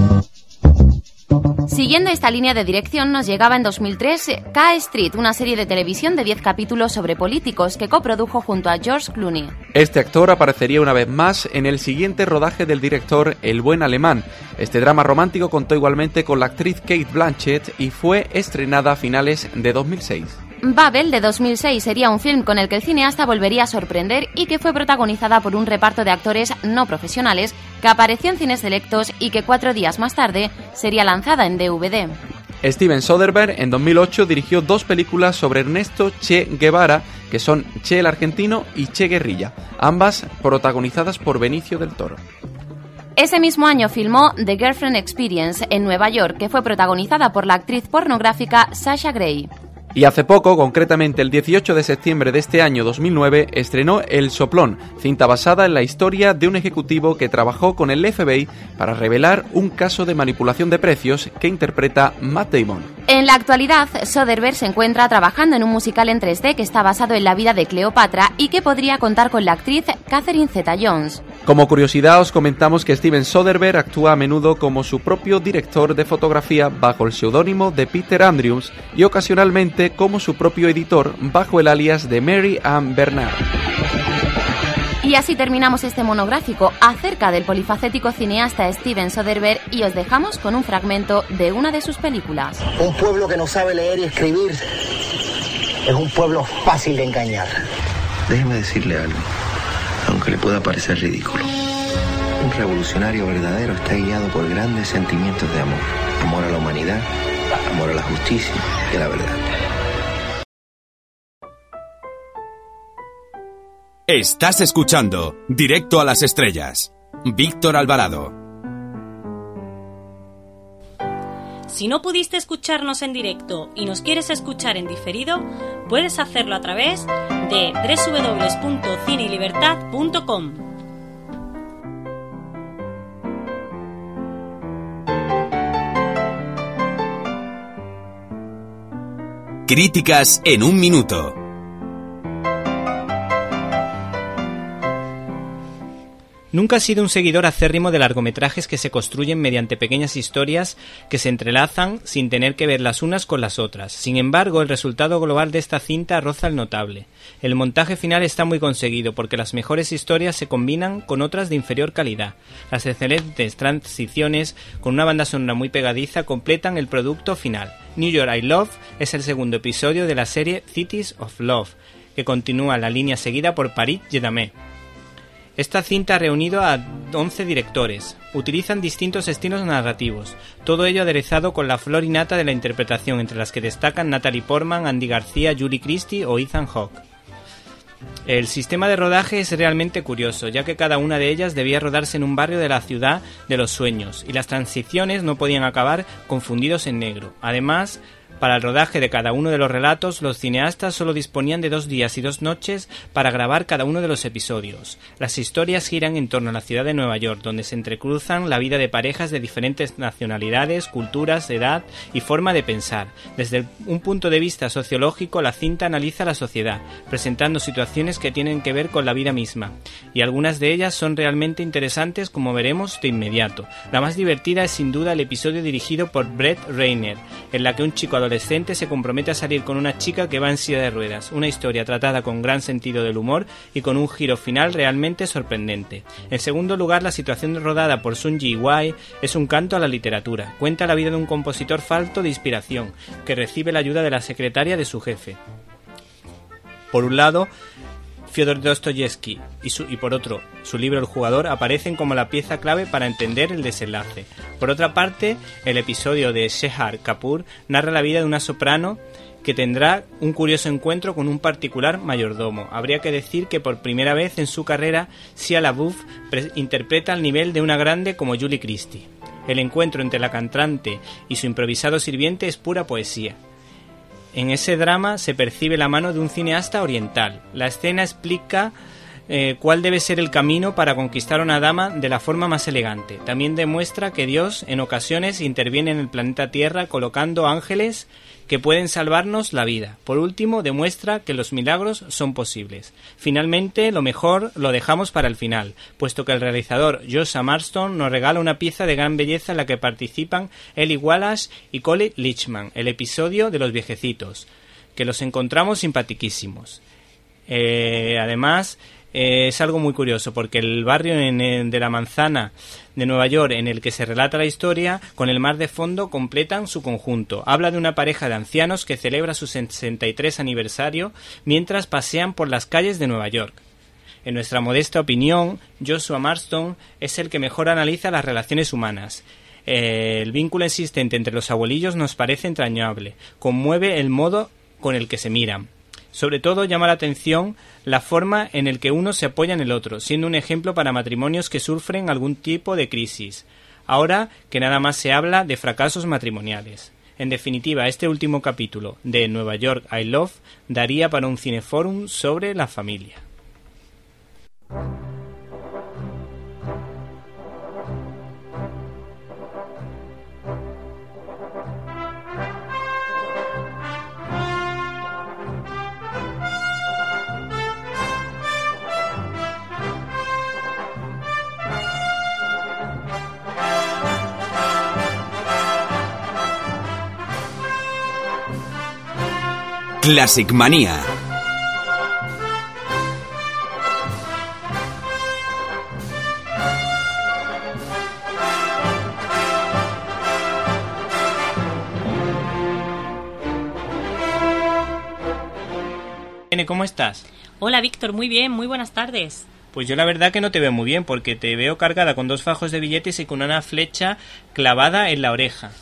Siguiendo esta línea de dirección, nos llegaba en dos mil tres K Street, una serie de televisión de diez capítulos sobre políticos que coprodujo junto a George Clooney. Este actor aparecería una vez más en el siguiente rodaje del director El buen alemán. Este drama romántico contó igualmente con la actriz Kate Blanchett y fue estrenada a finales de dos mil seis. Babel, de dos mil seis, sería un film con el que el cineasta volvería a sorprender y que fue protagonizada por un reparto de actores no profesionales que apareció en cines selectos y que cuatro días más tarde sería lanzada en D V D. Steven Soderbergh en dos mil ocho dirigió dos películas sobre Ernesto Che Guevara, que son Che el argentino y Che Guerrilla, ambas protagonizadas por Benicio del Toro. Ese mismo año filmó The Girlfriend Experience en Nueva York, que fue protagonizada por la actriz pornográfica Sasha Grey. Y hace poco, concretamente el dieciocho de septiembre de este año dos mil nueve, estrenó El Soplón, cinta basada en la historia de un ejecutivo que trabajó con el F B I para revelar un caso de manipulación de precios que interpreta Matt Damon. En la actualidad, Soderbergh se encuentra trabajando en un musical en tres D que está basado en la vida de Cleopatra y que podría contar con la actriz Catherine Zeta-Jones. Como curiosidad, os comentamos que Steven Soderbergh actúa a menudo como su propio director de fotografía bajo el seudónimo de Peter Andrews y ocasionalmente como su propio editor bajo el alias de Mary Ann Bernard. Y así terminamos este monográfico acerca del polifacético cineasta Steven Soderbergh y os dejamos con un fragmento de una de sus películas. Un pueblo que no sabe leer y escribir es un pueblo fácil de engañar. Déjeme decirle algo, aunque le pueda parecer ridículo. Un revolucionario verdadero está guiado por grandes sentimientos de amor. Amor a la humanidad, amor a la justicia y a la verdad. Estás escuchando Directo a las Estrellas. Víctor Alvarado. Si no pudiste escucharnos en directo y nos quieres escuchar en diferido, puedes hacerlo a través de doble u doble u doble u punto cine y libertad punto com. Críticas en un minuto. Nunca he sido un seguidor acérrimo de largometrajes que se construyen mediante pequeñas historias que se entrelazan sin tener que ver las unas con las otras. Sin embargo, el resultado global de esta cinta roza el notable. El montaje final está muy conseguido porque las mejores historias se combinan con otras de inferior calidad. Las excelentes transiciones con una banda sonora muy pegadiza completan el producto final. New York I Love es el segundo episodio de la serie Cities of Love, que continúa la línea seguida por Paris Jedamé. Esta cinta ha reunido a once directores. Utilizan distintos estilos narrativos, todo ello aderezado con la flor y nata de la interpretación, entre las que destacan Natalie Portman, Andy García, Julie Christie o Ethan Hawke. El sistema de rodaje es realmente curioso, ya que cada una de ellas debía rodarse en un barrio de la ciudad de los sueños, y las transiciones no podían acabar confundidos en negro. Además, para el rodaje de cada uno de los relatos, los cineastas solo disponían de dos días y dos noches para grabar cada uno de los episodios. Las historias giran en torno a la ciudad de Nueva York, donde se entrecruzan la vida de parejas de diferentes nacionalidades, culturas, edad y forma de pensar. Desde un punto de vista sociológico, la cinta analiza la sociedad, presentando situaciones que tienen que ver con la vida misma, y algunas de ellas son realmente interesantes, como veremos de inmediato. La más divertida es sin duda el episodio dirigido por Brett Reiner, en la que un chico adolescente adolescente se compromete a salir con una chica que va en silla de ruedas, una historia tratada con gran sentido del humor y con un giro final realmente sorprendente. En segundo lugar, la situación rodada por Sun Ji-wai es un canto a la literatura. Cuenta la vida de un compositor falto de inspiración, que recibe la ayuda de la secretaria de su jefe. Por un lado, Fyodor Dostoyevsky y, su, y por otro, su libro El jugador aparecen como la pieza clave para entender el desenlace. Por otra parte, el episodio de Shehar Kapoor narra la vida de una soprano que tendrá un curioso encuentro con un particular mayordomo. Habría que decir que por primera vez en su carrera, Shia LaBeouf interpreta al nivel de una grande como Julie Christie. El encuentro entre la cantante y su improvisado sirviente es pura poesía. En ese drama se percibe la mano de un cineasta oriental. La escena explica eh, cuál debe ser el camino para conquistar a una dama de la forma más elegante. También demuestra que Dios en ocasiones interviene en el planeta Tierra colocando ángeles que pueden salvarnos la vida. Por último, demuestra que los milagros son posibles. Finalmente, lo mejor lo dejamos para el final, puesto que el realizador Joshua Marston nos regala una pieza de gran belleza en la que participan Eli Wallace y Colin Lichman, el episodio de los viejecitos, que los encontramos simpatiquísimos. Eh, además, eh, es algo muy curioso, porque el barrio en, en, de la Manzana de Nueva York, en el que se relata la historia, con el mar de fondo, completan su conjunto. Habla de una pareja de ancianos que celebra su sesenta y tres aniversario mientras pasean por las calles de Nueva York. En nuestra modesta opinión, Joshua Marston es el que mejor analiza las relaciones humanas. Eh, el vínculo existente entre los abuelillos nos parece entrañable, conmueve el modo con el que se miran. Sobre todo llama la atención la forma en el que uno se apoya en el otro, siendo un ejemplo para matrimonios que sufren algún tipo de crisis, ahora que nada más se habla de fracasos matrimoniales. En definitiva, este último capítulo de Nueva York I Love daría para un cineforum sobre la familia. Classic Manía. ¿Cómo estás? Hola Víctor, muy bien, muy buenas tardes. Pues yo la verdad que no te veo muy bien, porque te veo cargada con dos fajos de billetes y con una flecha clavada en la oreja.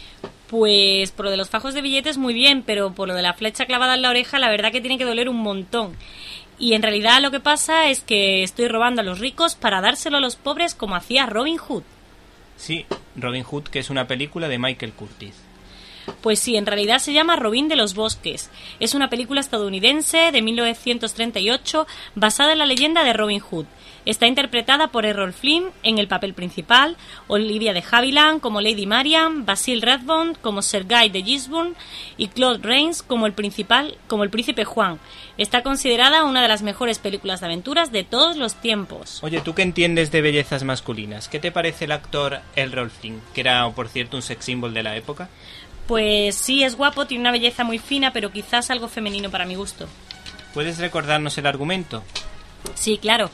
Pues por lo de los fajos de billetes muy bien, pero por lo de la flecha clavada en la oreja la verdad que tiene que doler un montón. Y en realidad lo que pasa es que estoy robando a los ricos para dárselo a los pobres como hacía Robin Hood. Sí, Robin Hood, que es una película de Michael Curtiz. Pues sí, en realidad se llama Robin de los Bosques. Es una película estadounidense de mil novecientos treinta y ocho basada en la leyenda de Robin Hood. Está interpretada por Errol Flynn en el papel principal, Olivia de Havilland como Lady Marian, Basil Rathbone como Sir Guy de Gisborne y Claude Rains como el principal, como el príncipe Juan. Está considerada una de las mejores películas de aventuras de todos los tiempos. Oye, ¿tú qué entiendes de bellezas masculinas? ¿Qué te parece el actor Errol Flynn, que era, por cierto, un sex symbol de la época? Pues sí, es guapo, tiene una belleza muy fina, pero quizás algo femenino para mi gusto. ¿Puedes recordarnos el argumento? Sí, claro.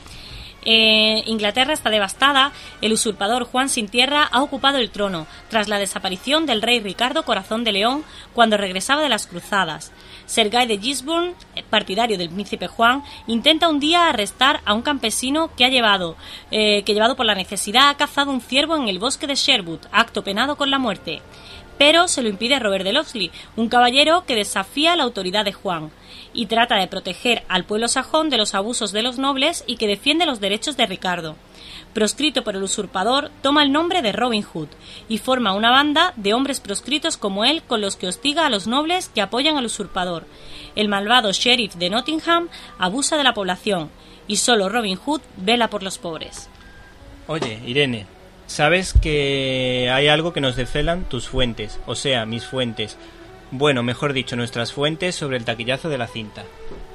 Eh, Inglaterra está devastada, el usurpador Juan sin tierra ha ocupado el trono tras la desaparición del rey Ricardo Corazón de León cuando regresaba de las cruzadas. Sir Guy de Gisborne, partidario del príncipe Juan, intenta un día arrestar a un campesino que ha llevado, eh, que llevado por la necesidad ha cazado un ciervo en el bosque de Sherwood, acto penado con la muerte. Pero se lo impide Robert de Locksley, un caballero que desafía la autoridad de Juan y trata de proteger al pueblo sajón de los abusos de los nobles y que defiende los derechos de Ricardo. Proscrito por el usurpador, toma el nombre de Robin Hood y forma una banda de hombres proscritos como él con los que hostiga a los nobles que apoyan al usurpador. El malvado sheriff de Nottingham abusa de la población y solo Robin Hood vela por los pobres. Oye, Irene, sabes que hay algo que nos desvelan tus fuentes, o sea, mis fuentes. Bueno, mejor dicho, nuestras fuentes sobre el taquillazo de la cinta.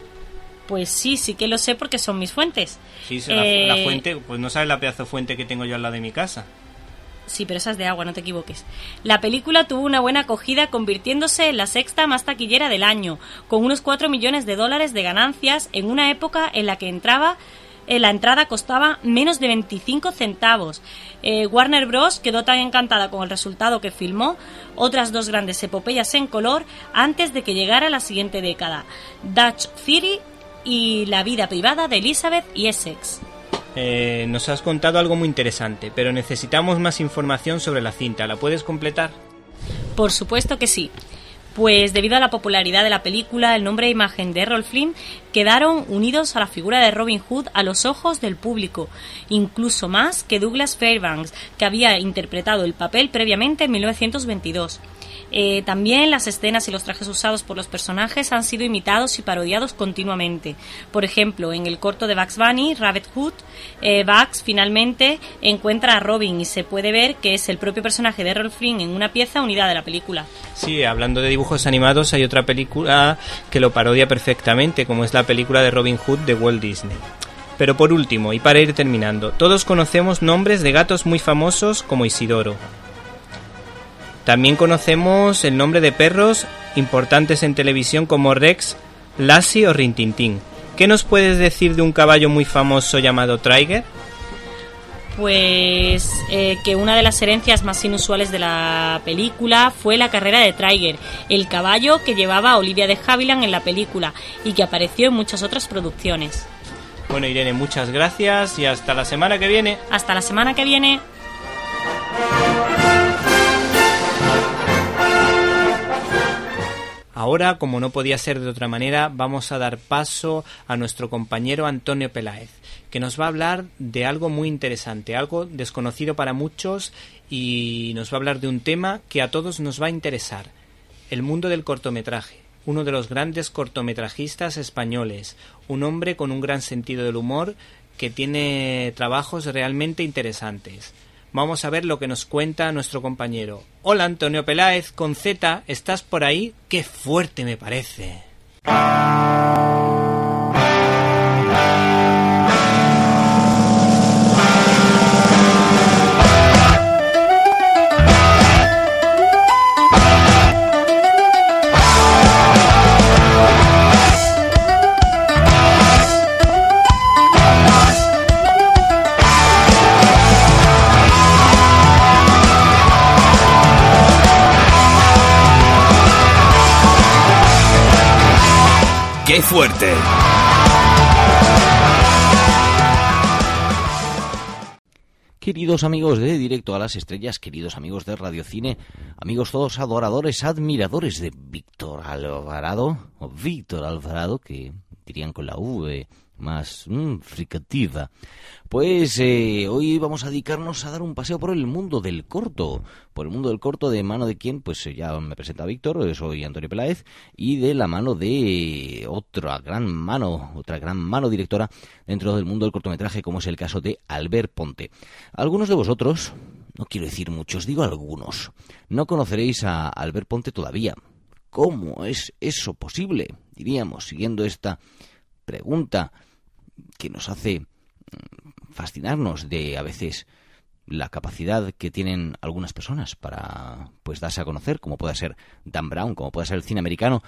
Pues sí, sí que lo sé porque son mis fuentes. Sí, eh... la, la fuente, pues no sabes la pedazo fuente que tengo yo al lado de mi casa. Sí, pero esa es de agua, no te equivoques. La película tuvo una buena acogida, convirtiéndose en la sexta más taquillera del año, con unos cuatro millones de dólares de ganancias en una época en la que entraba... la entrada costaba menos de veinticinco centavos. Eh, Warner Bros. Quedó tan encantada con el resultado que filmó otras dos grandes epopeyas en color antes de que llegara la siguiente década, Dutch City y La vida privada de Elizabeth y Essex. Eh, nos has contado algo muy interesante, pero necesitamos más información sobre la cinta. ¿La puedes completar? Por supuesto que sí. Pues debido a la popularidad de la película, el nombre e imagen de Errol Flynn quedaron unidos a la figura de Robin Hood a los ojos del público, incluso más que Douglas Fairbanks, que había interpretado el papel previamente en mil novecientos veintidós. Eh, también las escenas y los trajes usados por los personajes han sido imitados y parodiados continuamente. Por ejemplo, en el corto de Bugs Bunny, Rabbit Hood, eh, Bugs finalmente encuentra a Robin y se puede ver que es el propio personaje de Errol Flynn en una pieza unida de la película. Sí, hablando de dibujos animados, hay otra película que lo parodia perfectamente, como es la película de Robin Hood de Walt Disney. Pero por último, y para ir terminando, todos conocemos nombres de gatos muy famosos como Isidoro. También conocemos el nombre de perros importantes en televisión como Rex, Lassie o Rintintín. ¿Qué nos puedes decir de un caballo muy famoso llamado Tiger? Pues eh, que una de las herencias más inusuales de la película fue la carrera de Tiger, el caballo que llevaba a Olivia de Havilland en la película y que apareció en muchas otras producciones. Bueno, Irene, muchas gracias y hasta la semana que viene. Hasta la semana que viene. Ahora, como no podía ser de otra manera, vamos a dar paso a nuestro compañero Antonio Peláez, que nos va a hablar de algo muy interesante, algo desconocido para muchos, y nos va a hablar de un tema que a todos nos va a interesar: el mundo del cortometraje. Uno de los grandes cortometrajistas españoles, un hombre con un gran sentido del humor que tiene trabajos realmente interesantes. Vamos a ver lo que nos cuenta nuestro compañero. Hola, Antonio Peláez, con Z, ¿estás por ahí? ¡Qué fuerte me parece! ¡Qué fuerte! Queridos amigos de Directo a las Estrellas, queridos amigos de Radio Cine, amigos todos adoradores, admiradores de Víctor Alvarado, o Víctor Alvarado, que dirían con la V más mmm, fricativa. Pues eh, hoy vamos a dedicarnos a dar un paseo por el mundo del corto, por el mundo del corto de mano de quién, pues ya me presenta Víctor, soy Antonio Peláez, y de la mano de otra gran mano, otra gran mano directora dentro del mundo del cortometraje, como es el caso de Albert Ponte. Algunos de vosotros, no quiero decir muchos, digo algunos, no conoceréis a Albert Ponte todavía. ¿Cómo es eso posible? Diríamos, siguiendo esta pregunta que nos hace fascinarnos de a veces la capacidad que tienen algunas personas para pues darse a conocer, como puede ser Dan Brown, como puede ser el cine americano,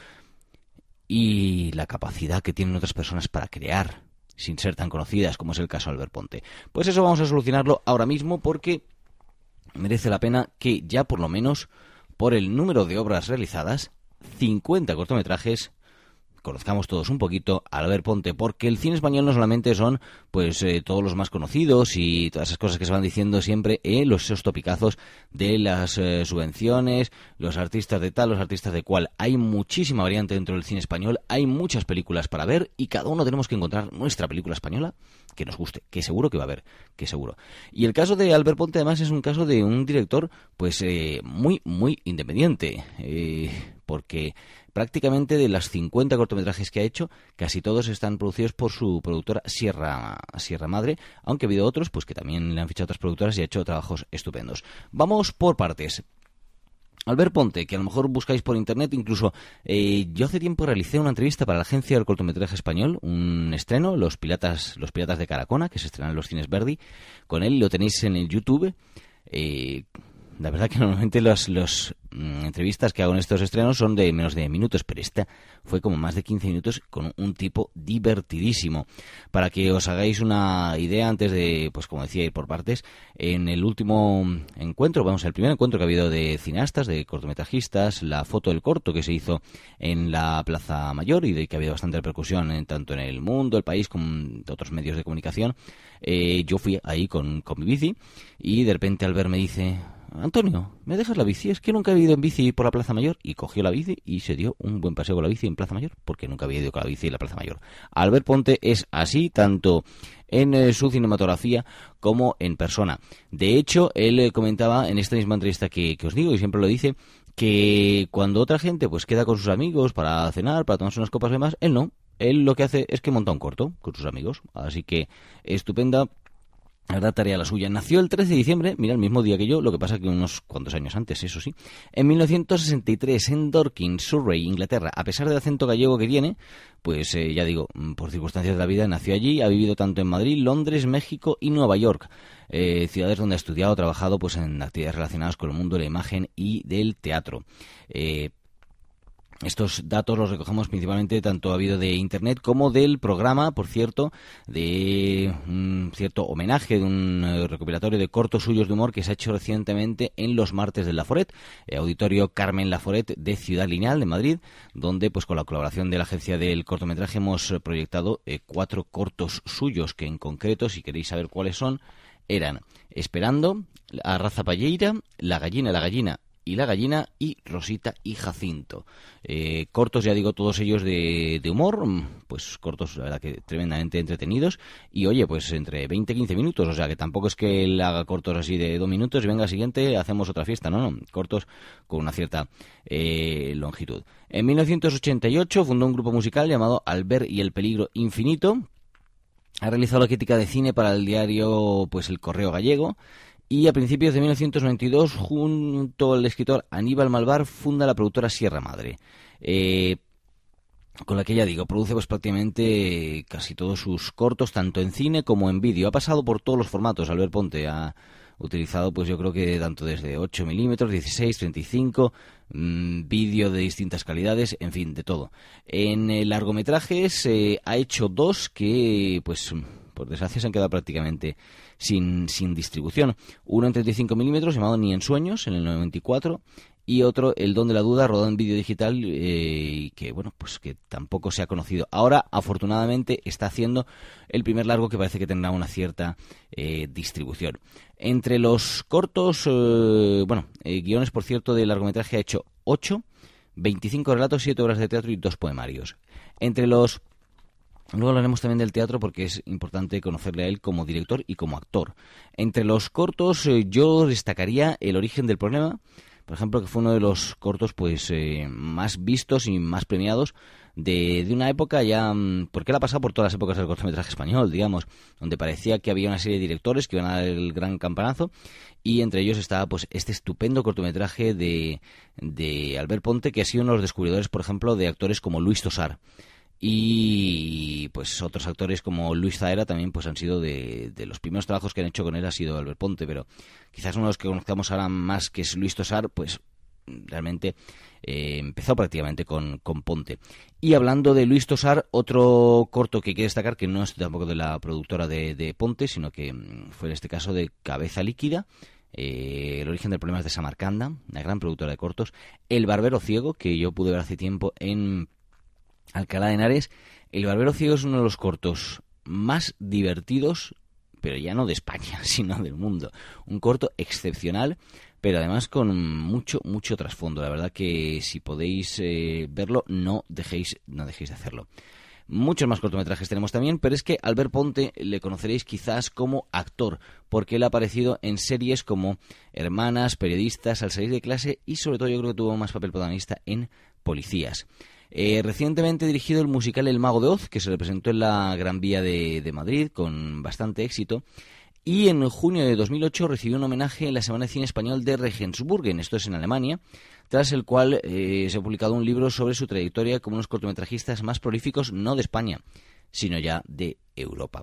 y la capacidad que tienen otras personas para crear sin ser tan conocidas, como es el caso de Albert Ponte. Pues eso vamos a solucionarlo ahora mismo, porque merece la pena que ya por lo menos por el número de obras realizadas, cincuenta cortometrajes, conozcamos todos un poquito a Albert Ponte, porque el cine español no solamente son pues eh, todos los más conocidos y todas esas cosas que se van diciendo siempre, eh, los esos topicazos de las eh, subvenciones, los artistas de tal, los artistas de cual. Hay muchísima variante dentro del cine español, hay muchas películas para ver y cada uno tenemos que encontrar nuestra película española que nos guste, que seguro que va a haber, que seguro. Y el caso de Albert Ponte además es un caso de un director pues eh, muy, muy independiente, eh, porque prácticamente de las cincuenta cortometrajes que ha hecho, casi todos están producidos por su productora Sierra, Sierra Madre, aunque ha habido otros pues que también le han fichado otras productoras y ha hecho trabajos estupendos. Vamos por partes. Albert Ponte, que a lo mejor buscáis por internet, incluso eh, yo hace tiempo realicé una entrevista para la Agencia del Cortometraje Español, un estreno, Los Piratas, los Piratas de Caracona, que se estrenan en los cines Verdi. Con él lo tenéis en el YouTube. Eh, la verdad que normalmente las los, mmm, entrevistas que hago en estos estrenos son de menos de minutos, pero esta fue como más de quince minutos con un tipo divertidísimo. Para que os hagáis una idea, antes de, pues como decía, ir por partes, en el último encuentro, vamos, el primer encuentro que ha habido de cineastas, de cortometrajistas, la foto del corto que se hizo en la Plaza Mayor y de que ha habido bastante repercusión en, tanto en el mundo, el país, como de otros medios de comunicación, eh, yo fui ahí con, con mi bici y de repente Albert me dice: Antonio, ¿me dejas la bici? Es que nunca he ido en bici por la Plaza Mayor. Y cogió la bici y se dio un buen paseo con la bici en Plaza Mayor, porque nunca había ido con la bici en la Plaza Mayor. Albert Ponte es así, tanto en eh, su cinematografía como en persona. De hecho, él eh, comentaba en esta misma entrevista que, que os digo, y siempre lo dice, que cuando otra gente pues queda con sus amigos para cenar, para tomarse unas copas y demás, él no. Él lo que hace es que monta un corto con sus amigos. Así que estupenda, la verdad, tarea la suya. Nació el trece de diciembre, mira, el mismo día que yo, lo que pasa que unos cuantos años antes, eso sí. En mil novecientos sesenta y tres, en Dorking, Surrey, Inglaterra. A pesar del acento gallego que tiene, pues eh, ya digo, por circunstancias de la vida nació allí. Ha vivido tanto en Madrid, Londres, México y Nueva York. Eh, ciudades donde ha estudiado, trabajado pues en actividades relacionadas con el mundo de la imagen y del teatro. Eh, Estos datos los recogemos principalmente tanto ha habido de internet como del programa, por cierto, de un cierto homenaje, de un eh, recopilatorio de cortos suyos de humor que se ha hecho recientemente en los martes del Laforet, eh, auditorio Carmen Laforet de Ciudad Lineal de Madrid, donde pues con la colaboración de la agencia del cortometraje hemos eh, proyectado eh, cuatro cortos suyos que en concreto, si queréis saber cuáles son, eran Esperando, a Raza Palleira, La Gallina, la Gallina y la Gallina y Rosita y Jacinto. Eh, cortos, ya digo, todos ellos de, de humor, pues cortos, la verdad que tremendamente entretenidos. Y oye, pues entre veinte y quince minutos, o sea que tampoco es que él haga cortos así de dos minutos y venga al siguiente, hacemos otra fiesta, no, no, cortos con una cierta eh, longitud. En mil novecientos ochenta y ocho fundó un grupo musical llamado Albert y el Peligro Infinito. Ha realizado la crítica de cine para el diario pues El Correo Gallego. Y a principios de mil novecientos noventa y dos, junto al escritor Aníbal Malvar, funda la productora Sierra Madre, eh, con la que, ya digo, produce pues prácticamente casi todos sus cortos, tanto en cine como en vídeo. Ha pasado por todos los formatos. Albert Ponte ha utilizado, pues yo creo que tanto desde ocho milímetros, dieciséis, treinta y cinco, mmm, vídeo de distintas calidades, en fin, de todo. En eh, largometrajes eh, ha hecho dos que, pues, por desgracia se han quedado prácticamente sin, sin distribución. Uno en treinta y cinco milímetros llamado Ni en sueños, en el noventa y cuatro, y otro, El don de la duda, rodado en vídeo digital, eh, y que, bueno, pues que tampoco se ha conocido. Ahora, afortunadamente, está haciendo el primer largo que parece que tendrá una cierta eh, distribución. Entre los cortos, eh, bueno, eh, guiones, por cierto, de largometraje ha hecho ocho, veinticinco relatos, siete obras de teatro y dos poemarios. Entre los... Luego hablaremos también del teatro porque es importante conocerle a él como director y como actor. Entre los cortos eh, yo destacaría El origen del problema, por ejemplo, que fue uno de los cortos pues eh, más vistos y más premiados de, de una época ya, porque él ha pasado por todas las épocas del cortometraje español, digamos, donde parecía que había una serie de directores que iban a dar el gran campanazo, y entre ellos estaba pues este estupendo cortometraje de, de Albert Ponte, que ha sido uno de los descubridores, por ejemplo, de actores como Luis Tosar. Y pues otros actores como Luis Zaera también pues han sido de, de los primeros trabajos que han hecho con él ha sido Albert Ponte, pero quizás uno de los que conozcamos ahora más, que es Luis Tosar, pues realmente eh, empezó prácticamente con, con Ponte. Y hablando de Luis Tosar, otro corto que quiero destacar, que no es tampoco de la productora de, de Ponte, sino que fue en este caso de Cabeza Líquida, eh, El origen del problema es de Samarcanda, una gran productora de cortos. El barbero ciego, que yo pude ver hace tiempo en Alcalá de Henares. El barbero ciego es uno de los cortos más divertidos, pero ya no de España, sino del mundo. Un corto excepcional, pero además con mucho, mucho trasfondo. La verdad que si podéis eh, verlo, no dejéis, no dejéis de hacerlo. Muchos más cortometrajes tenemos también, pero es que Albert Ponte le conoceréis quizás como actor, porque él ha aparecido en series como Hermanas, Periodistas, Al salir de clase, y sobre todo yo creo que tuvo más papel protagonista en Policías. Eh, recientemente dirigido el musical El Mago de Oz, que se representó en la Gran Vía de, de Madrid con bastante éxito, y en junio de dos mil ocho recibió un homenaje en la Semana de Cine Español de Regensburgen, esto es en Alemania, tras el cual eh, se ha publicado un libro sobre su trayectoria como uno de los cortometrajistas más prolíficos, no de España, sino ya de Europa.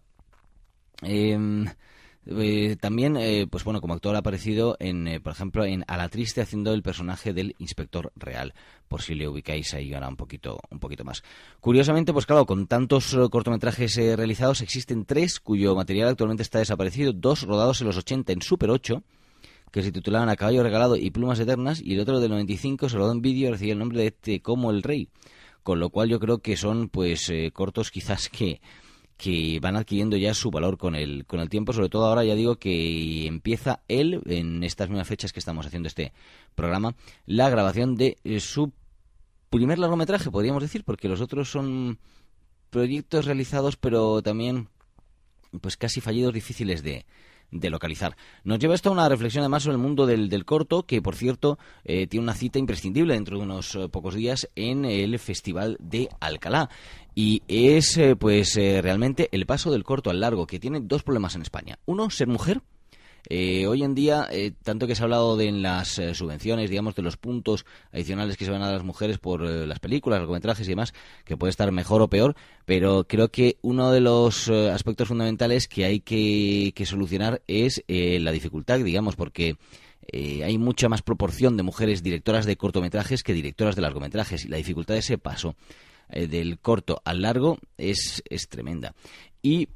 Eh... Eh, también, eh, pues bueno, como actor ha aparecido, en, eh, por ejemplo, en A la Triste, haciendo el personaje del Inspector Real, por si le ubicáis ahí ahora un poquito, un poquito más. Curiosamente, pues claro, con tantos uh, cortometrajes eh, realizados, existen tres cuyo material actualmente está desaparecido, dos rodados en los ochenta en Super ocho, que se titulaban A caballo regalado y Plumas eternas, y el otro del noventa y cinco se rodó en vídeo y recibía el nombre de Te como el rey, con lo cual yo creo que son pues eh, cortos quizás que... que van adquiriendo ya su valor con el con el tiempo, sobre todo ahora, ya digo, que empieza él, en estas mismas fechas que estamos haciendo este programa, la grabación de eh, su primer largometraje, podríamos decir, porque los otros son proyectos realizados, pero también pues casi fallidos, difíciles de, de localizar. Nos lleva esto a una reflexión además sobre el mundo del, del corto, que por cierto eh, tiene una cita imprescindible dentro de unos eh, pocos días en el Festival de Alcalá. Y es eh, pues eh, realmente el paso del corto al largo, que tiene dos problemas en España. Uno, ser mujer. Eh, hoy en día, eh, tanto que se ha hablado de en las eh, subvenciones, digamos, de los puntos adicionales que se van a dar a las mujeres por eh, las películas, largometrajes y demás, que puede estar mejor o peor, pero creo que uno de los eh, aspectos fundamentales que hay que, que solucionar es eh, la dificultad, digamos, porque eh, hay mucha más proporción de mujeres directoras de cortometrajes que directoras de largometrajes, y la dificultad de ese paso eh, del corto al largo es, es tremenda. Y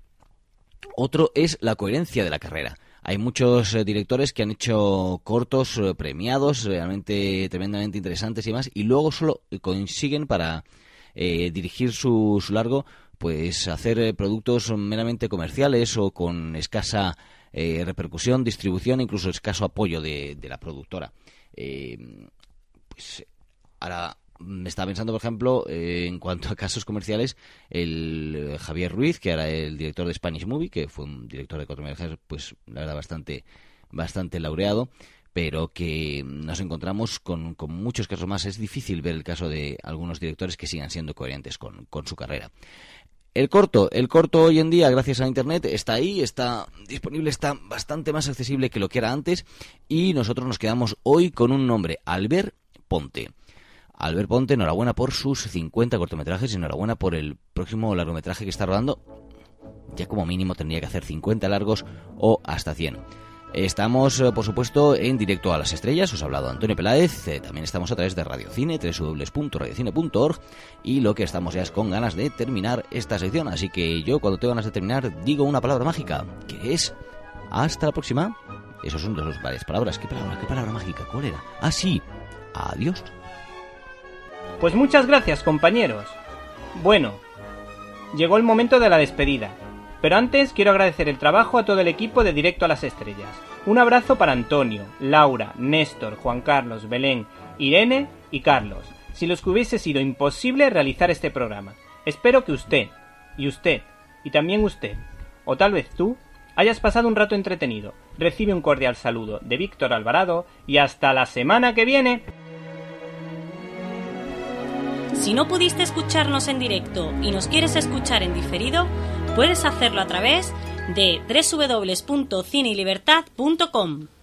otro es la coherencia de la carrera. Hay muchos eh, directores que han hecho cortos eh, premiados, realmente tremendamente interesantes y demás, y luego solo consiguen para eh, dirigir su, su largo, pues hacer eh, productos meramente comerciales o con escasa eh, repercusión, distribución, incluso escaso apoyo de, de la productora. Eh, pues ahora me estaba pensando, por ejemplo, eh, en cuanto a casos comerciales, el eh, Javier Ruiz, que era el director de Spanish Movie, que fue un director de cortometrajes, pues la verdad bastante, bastante laureado, pero que nos encontramos con, con muchos casos más. Es difícil ver el caso de algunos directores que sigan siendo coherentes con, con su carrera. El corto, el corto hoy en día, gracias a Internet, está ahí, está disponible, está bastante más accesible que lo que era antes, y nosotros nos quedamos hoy con un nombre, Albert Ponte. Albert Ponte, enhorabuena por sus cincuenta cortometrajes y enhorabuena por el próximo largometraje que está rodando. Ya como mínimo tendría que hacer cincuenta largos o hasta cien. Estamos, por supuesto, en Directo a las Estrellas. Os ha hablado Antonio Peláez. Eh, también estamos a través de Radio Cine, doble u doble u doble u punto radio cine punto org. Y lo que estamos ya es con ganas de terminar esta sección. Así que yo, cuando tengo ganas de terminar, digo una palabra mágica, que es hasta la próxima. Esos son dos varias palabras. ¿Qué palabra? ¿Qué palabra mágica? ¿Cuál era? Ah, sí. Adiós. Pues muchas gracias, compañeros. Bueno, llegó el momento de la despedida, pero antes quiero agradecer el trabajo a todo el equipo de Directo a las Estrellas. Un abrazo para Antonio, Laura, Néstor, Juan Carlos, Belén, Irene y Carlos, si los que hubiese sido imposible realizar este programa. Espero que usted, y usted, y también usted, o tal vez tú, hayas pasado un rato entretenido. Recibe un cordial saludo de Víctor Alvarado y hasta la semana que viene. Si no pudiste escucharnos en directo y nos quieres escuchar en diferido, puedes hacerlo a través de doble u doble u doble u punto cine y libertad punto com.